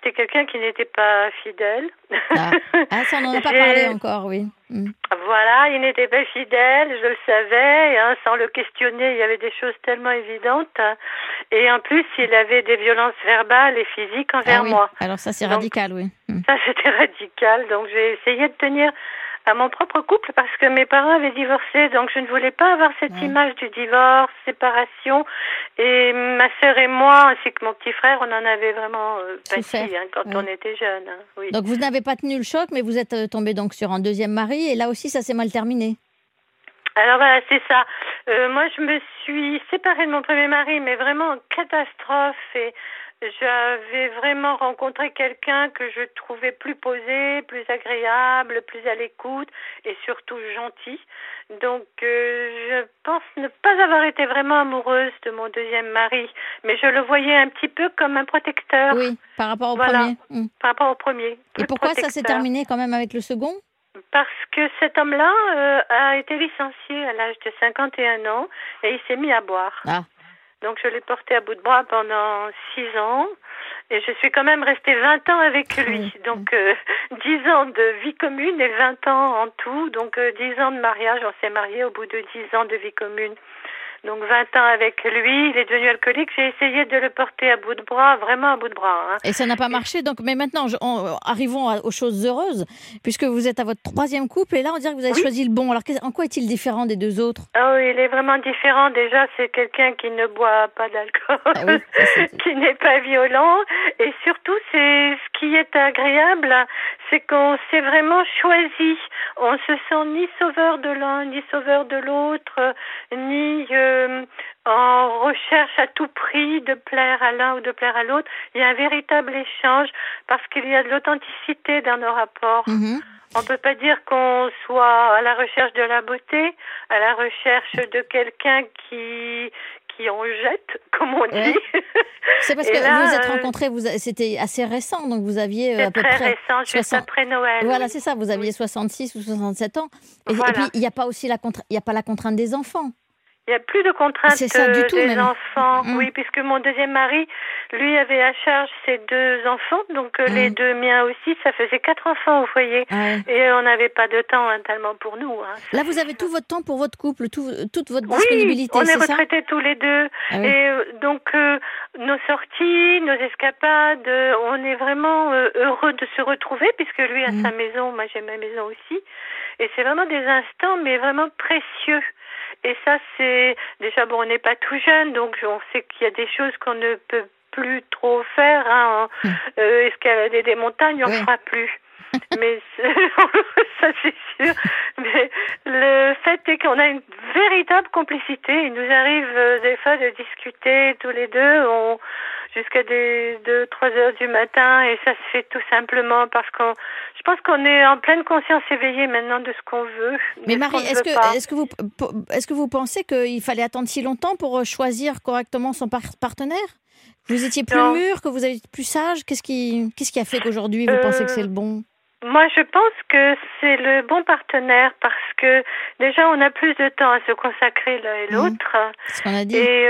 c'était quelqu'un qui n'était pas fidèle.
Ah, ça, on n'en a pas parlé encore, oui.
Voilà, il n'était pas fidèle, je le savais, hein, sans le questionner, il y avait des choses tellement évidentes. Et en plus, il avait des violences verbales et physiques envers moi.
Alors ça, c'est radical, oui.
Ça, c'était radical. Donc, j'ai essayé de tenir à mon propre couple parce que mes parents avaient divorcé, donc je ne voulais pas avoir cette image du divorce, séparation. Et ma sœur et moi, ainsi que mon petit frère, on en avait vraiment pâti quand on était jeunes. Hein, oui.
Donc vous n'avez pas tenu le choc, mais vous êtes tombé donc sur un deuxième mari, et là aussi ça s'est mal terminé.
Alors voilà, c'est ça. Moi, je me suis séparée de mon premier mari, mais vraiment en catastrophe, et j'avais vraiment rencontré quelqu'un que je trouvais plus posé, plus agréable, plus à l'écoute et surtout gentil. Donc je pense ne pas avoir été vraiment amoureuse de mon deuxième mari, mais je le voyais un petit peu comme un protecteur.
Oui, par rapport au premier.
Par rapport au premier.
Et pourquoi ça s'est terminé quand même avec le second ?
Parce que cet homme-là a été licencié à l'âge de 51 ans et il s'est mis à boire. Donc je l'ai porté à bout de bras pendant 6 ans et je suis quand même restée 20 ans avec lui. Donc 10 ans de vie commune et 20 ans en tout. Donc 10 ans de mariage, on s'est mariés au bout de 10 ans de vie commune. Donc 20 ans avec lui, il est devenu alcoolique. J'ai essayé de le porter à bout de bras, vraiment à bout de bras. Hein.
Et ça n'a pas marché. Donc, mais maintenant, arrivons aux choses heureuses, puisque vous êtes à votre 3e couple, et là, on dirait que vous avez choisi le bon. Alors, en quoi est-il différent des 2 autres ?
Oh, il est vraiment différent. Déjà, c'est quelqu'un qui ne boit pas d'alcool, qui n'est pas violent, et surtout, c'est ce qui est agréable, c'est qu'on s'est vraiment choisi. On se sent ni sauveur de l'un, ni sauveur de l'autre, ni en recherche à tout prix de plaire à l'un ou de plaire à l'autre. Il y a un véritable échange parce qu'il y a de l'authenticité dans nos rapports. On ne peut pas dire qu'on soit à la recherche de la beauté, à la recherche de quelqu'un qui en jette, comme on dit.
C'est parce que vous vous êtes rencontrés, c'était assez récent, donc vous aviez à peu près...
Très récent, juste après Noël.
Voilà, c'est ça, vous aviez 66 ou 67 ans. Et puis, il n'y a pas aussi la contrainte des enfants.
Il n'y a plus de contraintes des enfants, oui, puisque mon deuxième mari, lui, avait à charge ses 2 enfants, donc les 2 miens aussi, ça faisait 4 enfants au foyer, et on n'avait pas de temps tellement pour nous. Hein.
Là, vous avez tout votre temps pour votre couple, toute votre disponibilité,
c'est ça ? Oui, on est retraités tous les 2, et donc nos sorties, nos escapades, on est vraiment heureux de se retrouver, puisque lui a sa maison, moi j'ai ma maison aussi, et c'est vraiment des instants, mais vraiment précieux. Et ça, c'est... Déjà, on n'est pas tout jeune, donc on sait qu'il y a des choses qu'on ne peut plus trop faire. Hein. Escalader des montagnes, on ne fera plus. Mais ça, c'est sûr. Mais le fait est qu'on a une véritable complicité. Il nous arrive des fois de discuter tous les deux jusqu'à des 2-3 heures du matin, et ça se fait tout simplement parce je pense qu'on est en pleine conscience éveillée maintenant de ce qu'on veut.
Mais Marie, est-ce que vous pensez qu'il fallait attendre si longtemps pour choisir correctement son partenaire ? Vous étiez plus mûr, que vous avez plus sage ? Qu'est-ce qui a fait qu'aujourd'hui vous pensez que c'est le bon ?
Moi, je pense que c'est le bon partenaire parce que déjà, on a plus de temps à se consacrer l'un et l'autre.
C'est ce qu'on a dit.
Et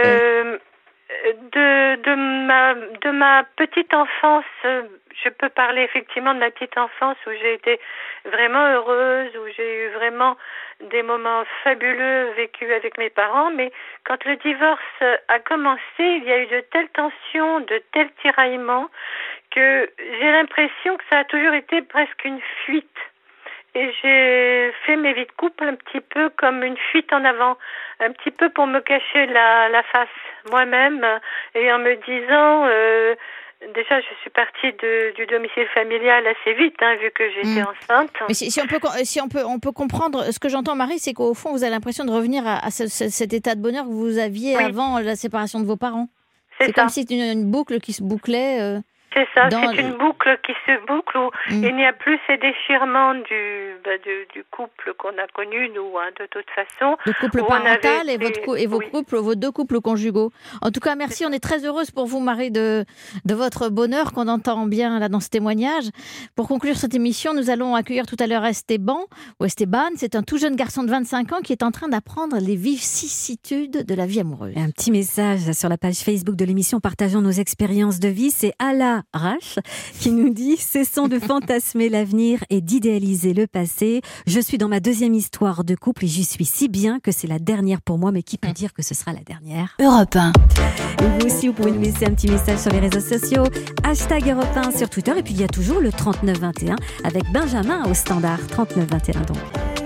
de ma petite enfance, je peux parler effectivement de ma petite enfance où j'ai été vraiment heureuse, où j'ai eu vraiment des moments fabuleux vécus avec mes parents. Mais quand le divorce a commencé, il y a eu de telles tensions, de tels tiraillements que j'ai l'impression que ça a toujours été presque une fuite. Et j'ai fait mes vies de couple un petit peu comme une fuite en avant, un petit peu pour me cacher la face moi-même, et en me disant, déjà je suis partie du domicile familial assez vite, hein, vu que j'étais enceinte.
Mais si on peut comprendre, ce que j'entends Marie, c'est qu'au fond vous avez l'impression de revenir à cet état de bonheur que vous aviez avant la séparation de vos parents. C'est comme si c'était une boucle qui se bouclait.
C'est ça, c'est une boucle qui se boucle où il n'y a plus ces déchirements du couple qu'on a connu, nous, hein, de toute façon.
Le couple parental et vos 2 couples conjugaux. En tout cas, merci, on est très heureuse pour vous, Marie, de votre bonheur qu'on entend bien là dans ce témoignage. Pour conclure cette émission, nous allons accueillir tout à l'heure Esteban. C'est un tout jeune garçon de 25 ans qui est en train d'apprendre les vicissitudes de la vie amoureuse.
Un petit message sur la page Facebook de l'émission Partageons nos expériences de vie, c'est Ala Rache qui nous dit « Cessons de fantasmer l'avenir et d'idéaliser le passé. Je suis dans ma deuxième histoire de couple et j'y suis si bien que c'est la dernière pour moi, mais qui peut dire que ce sera la dernière ?»
Europe 1.
Et vous aussi, vous pouvez nous laisser un petit message sur les réseaux sociaux. Hashtag Europe 1 sur Twitter. Et puis, il y a toujours le 3921 avec Benjamin au standard. 3921 donc.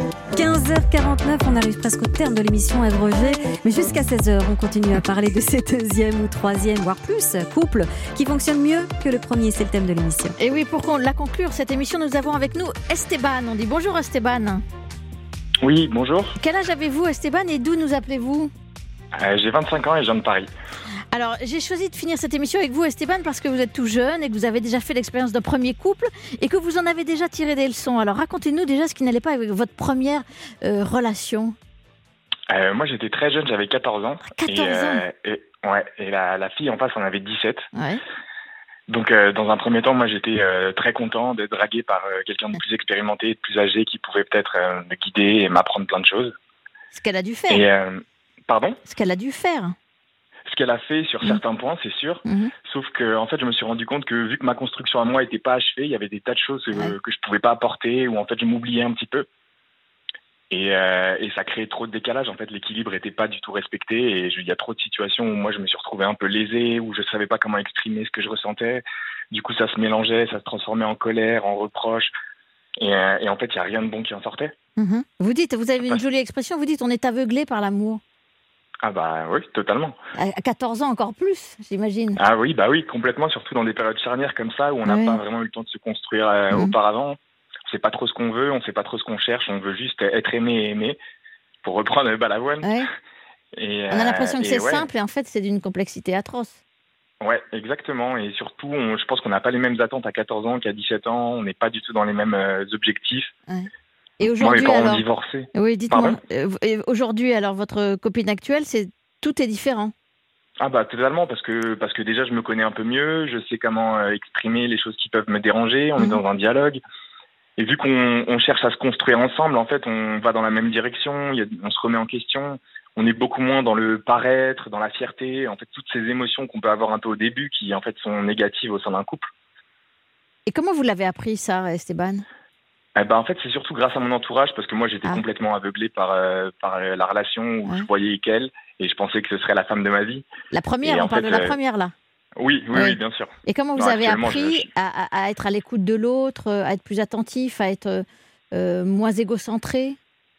15h49, on arrive presque au terme de l'émission Ève Roger. Mais jusqu'à 16h, on continue à parler de ces deuxième ou troisième, voire plus, couples qui fonctionnent mieux que le premier. C'est le thème de l'émission.
Et oui, pour la conclure, cette émission, nous avons avec nous Esteban. On dit bonjour Esteban.
Oui, bonjour.
Quel âge avez-vous Esteban et d'où nous appelez-vous ?
J'ai 25 ans et je viens de Paris.
Alors, j'ai choisi de finir cette émission avec vous, Esteban, parce que vous êtes tout jeune et que vous avez déjà fait l'expérience d'un premier couple et que vous en avez déjà tiré des leçons. Alors, racontez-nous déjà ce qui n'allait pas avec votre première relation.
Moi, j'étais très jeune, j'avais 14 ans.
14 ans
Et la fille en face en avait 17.
Ouais.
Donc, dans un premier temps, moi, j'étais très content d'être dragué par quelqu'un de plus expérimenté, de plus âgé, qui pouvait peut-être me guider et m'apprendre plein de choses.
Ce qu'elle a dû faire.
Pardon ?
Ce qu'elle a dû faire.
Ce qu'elle a fait sur certains points, c'est sûr. Sauf que, en fait, je me suis rendu compte que vu que ma construction à moi n'était pas achevée, il y avait des tas de choses que je pouvais pas apporter, ou en fait, je m'oubliais un petit peu. Et ça créait trop de décalage. En fait, l'équilibre était pas du tout respecté. Et il y a trop de situations où moi, je me suis retrouvé un peu lésé, où je savais pas comment exprimer ce que je ressentais. Du coup, ça se mélangeait, ça se transformait en colère, en reproche. Et en fait, il y a rien de bon qui en sortait.
Vous avez une jolie expression, vous dites on est aveuglé par l'amour.
Ah bah oui, totalement.
À 14 ans encore plus, j'imagine.
Ah oui, bah oui, complètement, surtout dans des périodes charnières comme ça, où on n'a pas vraiment eu le temps de se construire auparavant. On sait pas trop ce qu'on veut, on sait pas trop ce qu'on cherche, on veut juste être aimé et aimé, pour reprendre Balavoine.
Ouais. On a l'impression que c'est simple et en fait c'est d'une complexité atroce.
Ouais, exactement, et surtout, je pense qu'on n'a pas les mêmes attentes à 14 ans qu'à 17 ans, on n'est pas du tout dans les mêmes objectifs.
Ouais. Et aujourd'hui,
moi, mes parents
alors,
ont divorcé.
Oui, dites-moi. Aujourd'hui, alors, votre copine actuelle, tout est différent.
Ah bah totalement, parce que déjà, je me connais un peu mieux, je sais comment exprimer les choses qui peuvent me déranger, on est dans un dialogue. Et vu qu'on cherche à se construire ensemble, en fait, on va dans la même direction, on se remet en question, on est beaucoup moins dans le paraître, dans la fierté, en fait, toutes ces émotions qu'on peut avoir un peu au début, qui en fait sont négatives au sein d'un couple.
Et comment vous l'avez appris ça, Esteban ?
En fait, c'est surtout grâce à mon entourage, parce que moi, j'étais complètement aveuglé par la relation où je voyais qu'elle, et je pensais que ce serait la femme de ma vie.
La première, on parle de la première, là.
Oui, bien sûr.
Et comment vous avez appris à être à l'écoute de l'autre, à être plus attentif, à être moins égocentré ?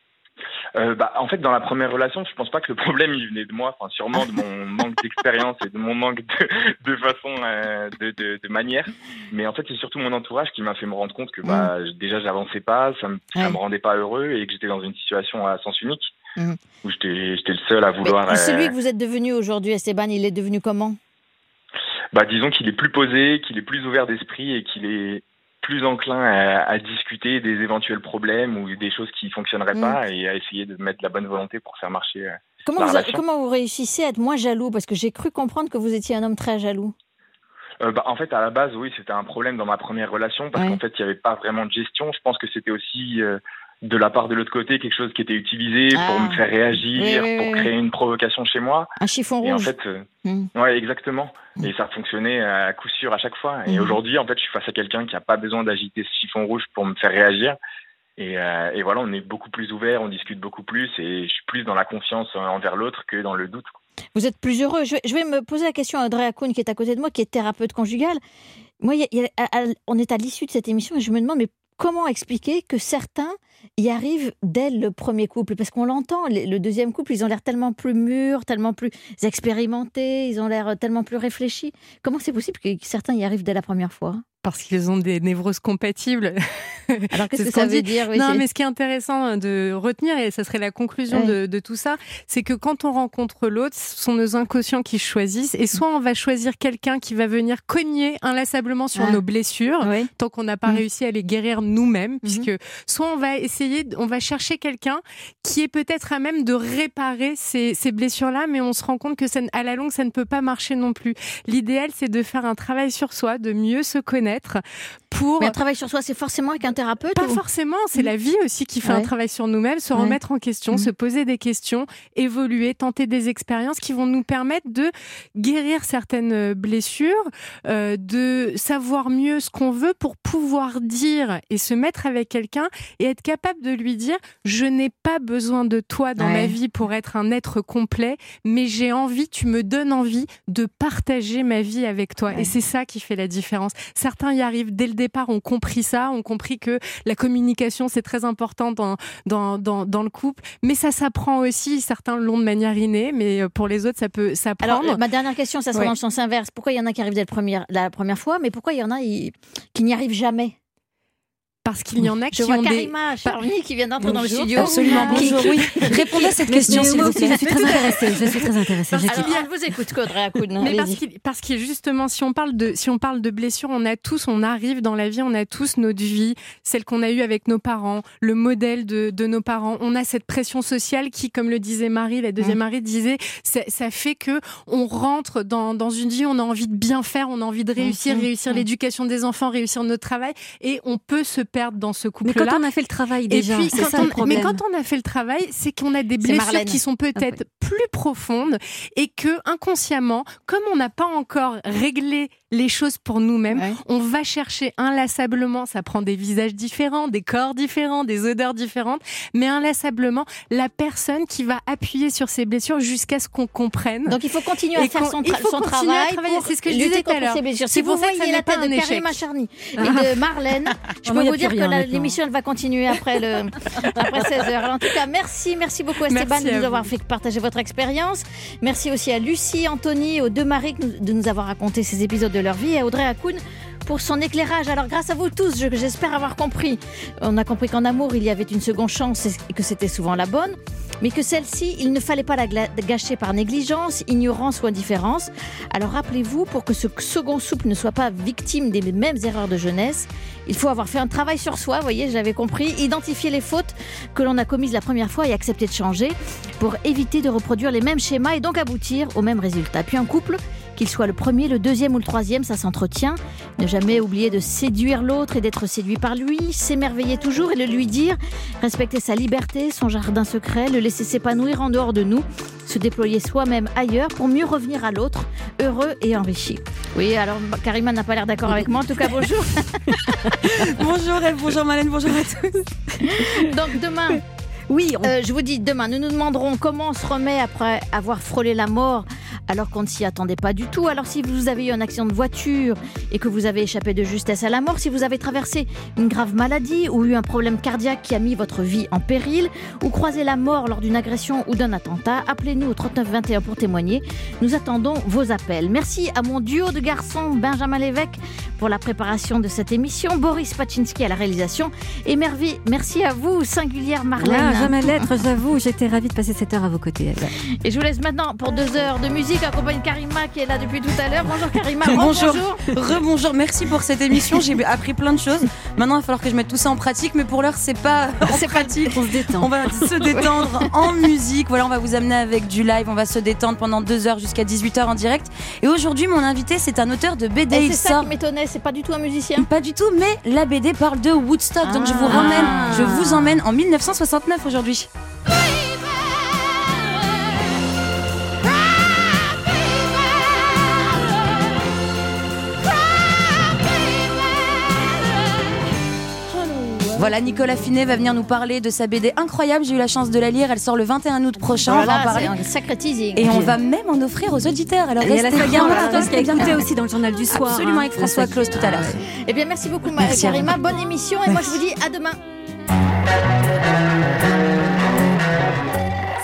En fait, dans la première relation, je pense pas que le problème il venait de moi, enfin sûrement de mon manque d'expérience et de mon manque de façon, de manière. Mais en fait, c'est surtout mon entourage qui m'a fait me rendre compte que déjà j'avançais pas, ça me rendait pas heureux et que j'étais dans une situation à sens unique où j'étais le seul à vouloir.
Mais celui que vous êtes devenu aujourd'hui, Esteban, il est devenu comment ?
Disons qu'il est plus posé, qu'il est plus ouvert d'esprit et qu'il est plus enclin à discuter des éventuels problèmes ou des choses qui ne fonctionneraient pas et à essayer de mettre de la bonne volonté pour faire marcher la relation.
Comment vous réussissez à être moins jaloux ? Parce que j'ai cru comprendre que vous étiez un homme très jaloux.
En fait, à la base, oui, c'était un problème dans ma première relation parce qu'en fait, il n'y avait pas vraiment de gestion. Je pense que c'était aussi de la part de l'autre côté quelque chose qui était utilisé pour me faire réagir, pour créer une provocation chez moi.
Un chiffon rouge.
Et en fait, ouais, exactement. Et ça fonctionnait à coup sûr à chaque fois. Et aujourd'hui, en fait, je suis face à quelqu'un qui n'a pas besoin d'agiter ce chiffon rouge pour me faire réagir. Et voilà, on est beaucoup plus ouvert, on discute beaucoup plus et je suis plus dans la confiance envers l'autre que dans le doute.
Vous êtes plus heureux. Je vais me poser la question à Audrey Hakoun qui est à côté de moi, qui est thérapeute conjugale. Moi, on est à l'issue de cette émission et je me demande, mais comment expliquer que certains y arrivent dès le premier couple ? Parce qu'on l'entend, le deuxième couple, ils ont l'air tellement plus mûrs, tellement plus expérimentés, ils ont l'air tellement plus réfléchis. Comment c'est possible que certains y arrivent dès la première fois ?
Parce qu'ils ont des névroses compatibles.
Alors qu'est-ce que ça veut dire ?
Non, mais ce qui est intéressant de retenir, et ça serait la conclusion de tout ça, c'est que quand on rencontre l'autre, ce sont nos inconscients qui choisissent. Et soit on va choisir quelqu'un qui va venir cogner inlassablement sur nos blessures, tant qu'on n'a pas réussi à les guérir nous-mêmes, puisque soit on va chercher quelqu'un qui est peut-être à même de réparer ces blessures-là, mais on se rend compte que à la longue, ça ne peut pas marcher non plus. L'idéal, c'est de faire un travail sur soi, de mieux se connaître, peut-être pour...
Mais un travail sur soi, c'est forcément avec un thérapeute?
Pas forcément, c'est la vie aussi qui fait un travail sur nous-mêmes, se remettre en question, se poser des questions, évoluer, tenter des expériences qui vont nous permettre de guérir certaines blessures, de savoir mieux ce qu'on veut pour pouvoir dire et se mettre avec quelqu'un et être capable de lui dire « Je n'ai pas besoin de toi dans ma vie pour être un être complet, mais j'ai envie, tu me donnes envie de partager ma vie avec toi. » Et c'est ça qui fait la différence. Certains y arrivent dès le départ, ont compris ça, ont compris que la communication, c'est très important dans le couple, mais ça s'apprend aussi. Certains l'ont de manière innée, mais pour les autres, ça peut s'apprendre.
Alors, ma dernière question, ça sera dans le sens inverse. Pourquoi il y en a qui arrivent dès la première fois, mais pourquoi il y en a qui n'y arrivent jamais?
Parce qu'il y en a qui
ont Karima Charny qui vient d'entrer dans le studio.
Absolument, bonjour. Oui, répondez à cette question, s'il vous plaît.
Je suis très intéressée.
Elle vous écoute, Audrey Akoun.
Mais parce que justement, si on parle de blessures, on arrive dans la vie, on a tous notre vie, celle qu'on a eue avec nos parents, le modèle de nos parents. On a cette pression sociale qui, comme le disait Marie, la deuxième Marie disait, ça fait que on rentre dans une vie, on a envie de bien faire, on a envie de réussir l'éducation des enfants, réussir notre travail, et on peut se perdre dans ce couple-là.
Mais quand on a fait le travail déjà, c'est ça le problème.
Mais quand on a fait le travail, c'est qu'on a des blessures qui sont peut-être plus profondes et que inconsciemment, comme on n'a pas encore réglé les choses pour nous-mêmes, on va chercher inlassablement, ça prend des visages différents, des corps différents, des odeurs différentes, mais inlassablement la personne qui va appuyer sur ces blessures jusqu'à ce qu'on comprenne.
Donc il faut continuer à faire son travail pour
c'est ce que je disais tout à l'heure.
Si vous voyez la tête de Karima Charny et de Marlène, je peux vous dire que l'émission elle va continuer après 16h. En tout cas, merci beaucoup Esteban de nous avoir fait partager votre expérience. Merci aussi à Lucie, Anthony, aux deux Marie de nous avoir raconté ces épisodes de leur vie, et à Audrey Akoun pour son éclairage. Alors grâce à vous tous, j'espère avoir compris. On a compris qu'en amour, il y avait une seconde chance et que c'était souvent la bonne, mais que celle-ci, il ne fallait pas la gâcher par négligence, ignorance ou indifférence. Alors rappelez-vous, pour que ce second souple ne soit pas victime des mêmes erreurs de jeunesse, il faut avoir fait un travail sur soi, vous voyez, j'avais compris, identifier les fautes que l'on a commises la première fois et accepter de changer pour éviter de reproduire les mêmes schémas et donc aboutir au même résultat. Puis un couple, qu'il soit le premier, le deuxième ou le troisième, ça s'entretient. Ne jamais oublier de séduire l'autre et d'être séduit par lui, s'émerveiller toujours et le lui dire, respecter sa liberté, son jardin secret, le laisser s'épanouir en dehors de nous, se déployer soi-même ailleurs pour mieux revenir à l'autre, heureux et enrichi. Oui, alors Karima n'a pas l'air d'accord avec moi, en tout cas bonjour.
Bonjour Ève, bonjour Malène, bonjour à tous.
Donc demain... Oui, je vous dis, demain, nous nous demanderons comment on se remet après avoir frôlé la mort alors qu'on ne s'y attendait pas du tout. Alors si vous avez eu un accident de voiture et que vous avez échappé de justesse à la mort, si vous avez traversé une grave maladie ou eu un problème cardiaque qui a mis votre vie en péril ou croisé la mort lors d'une agression ou d'un attentat, appelez-nous au 39 21 pour témoigner. Nous attendons vos appels. Merci à mon duo de garçons, Benjamin Lévesque, pour la préparation de cette émission, Boris Paczynski à la réalisation et merci à vous, singulière Marlène.
Jamais l'être, j'avoue, j'étais ravie de passer cette heure à vos côtés.
Et je vous laisse maintenant pour 2 heures de musique, accompagne Karima qui est là depuis tout à l'heure. Bonjour Karima.
Bonjour. Rebonjour, merci pour cette émission, j'ai appris plein de choses. Maintenant il va falloir que je mette tout ça en pratique, mais pour l'heure c'est pas pratique.
On se détend.
On va se détendre en musique. Voilà, on va vous amener avec du live, on va se détendre pendant 2 heures jusqu'à 18h en direct. Et aujourd'hui mon invité c'est un auteur de BD.
Et c'est ça qui m'étonnait, c'est pas du tout un musicien.
Pas du tout, mais la BD parle de Woodstock, donc je vous emmène en 1969 aujourd'hui. Voilà, Nicolas Finet va venir nous parler de sa BD incroyable. J'ai eu la chance de la lire. Elle sort le 21 août prochain.
Voilà,
on va en parler.
C'est un sacré teasing.
Et on va même en offrir aux auditeurs. Alors,
il y a la saga qui a écouté aussi dans le journal du soir.
Absolument, avec François Claus tout à l'heure.
Eh bien, merci beaucoup, Karima. Bonne émission. Et moi, je vous dis à demain.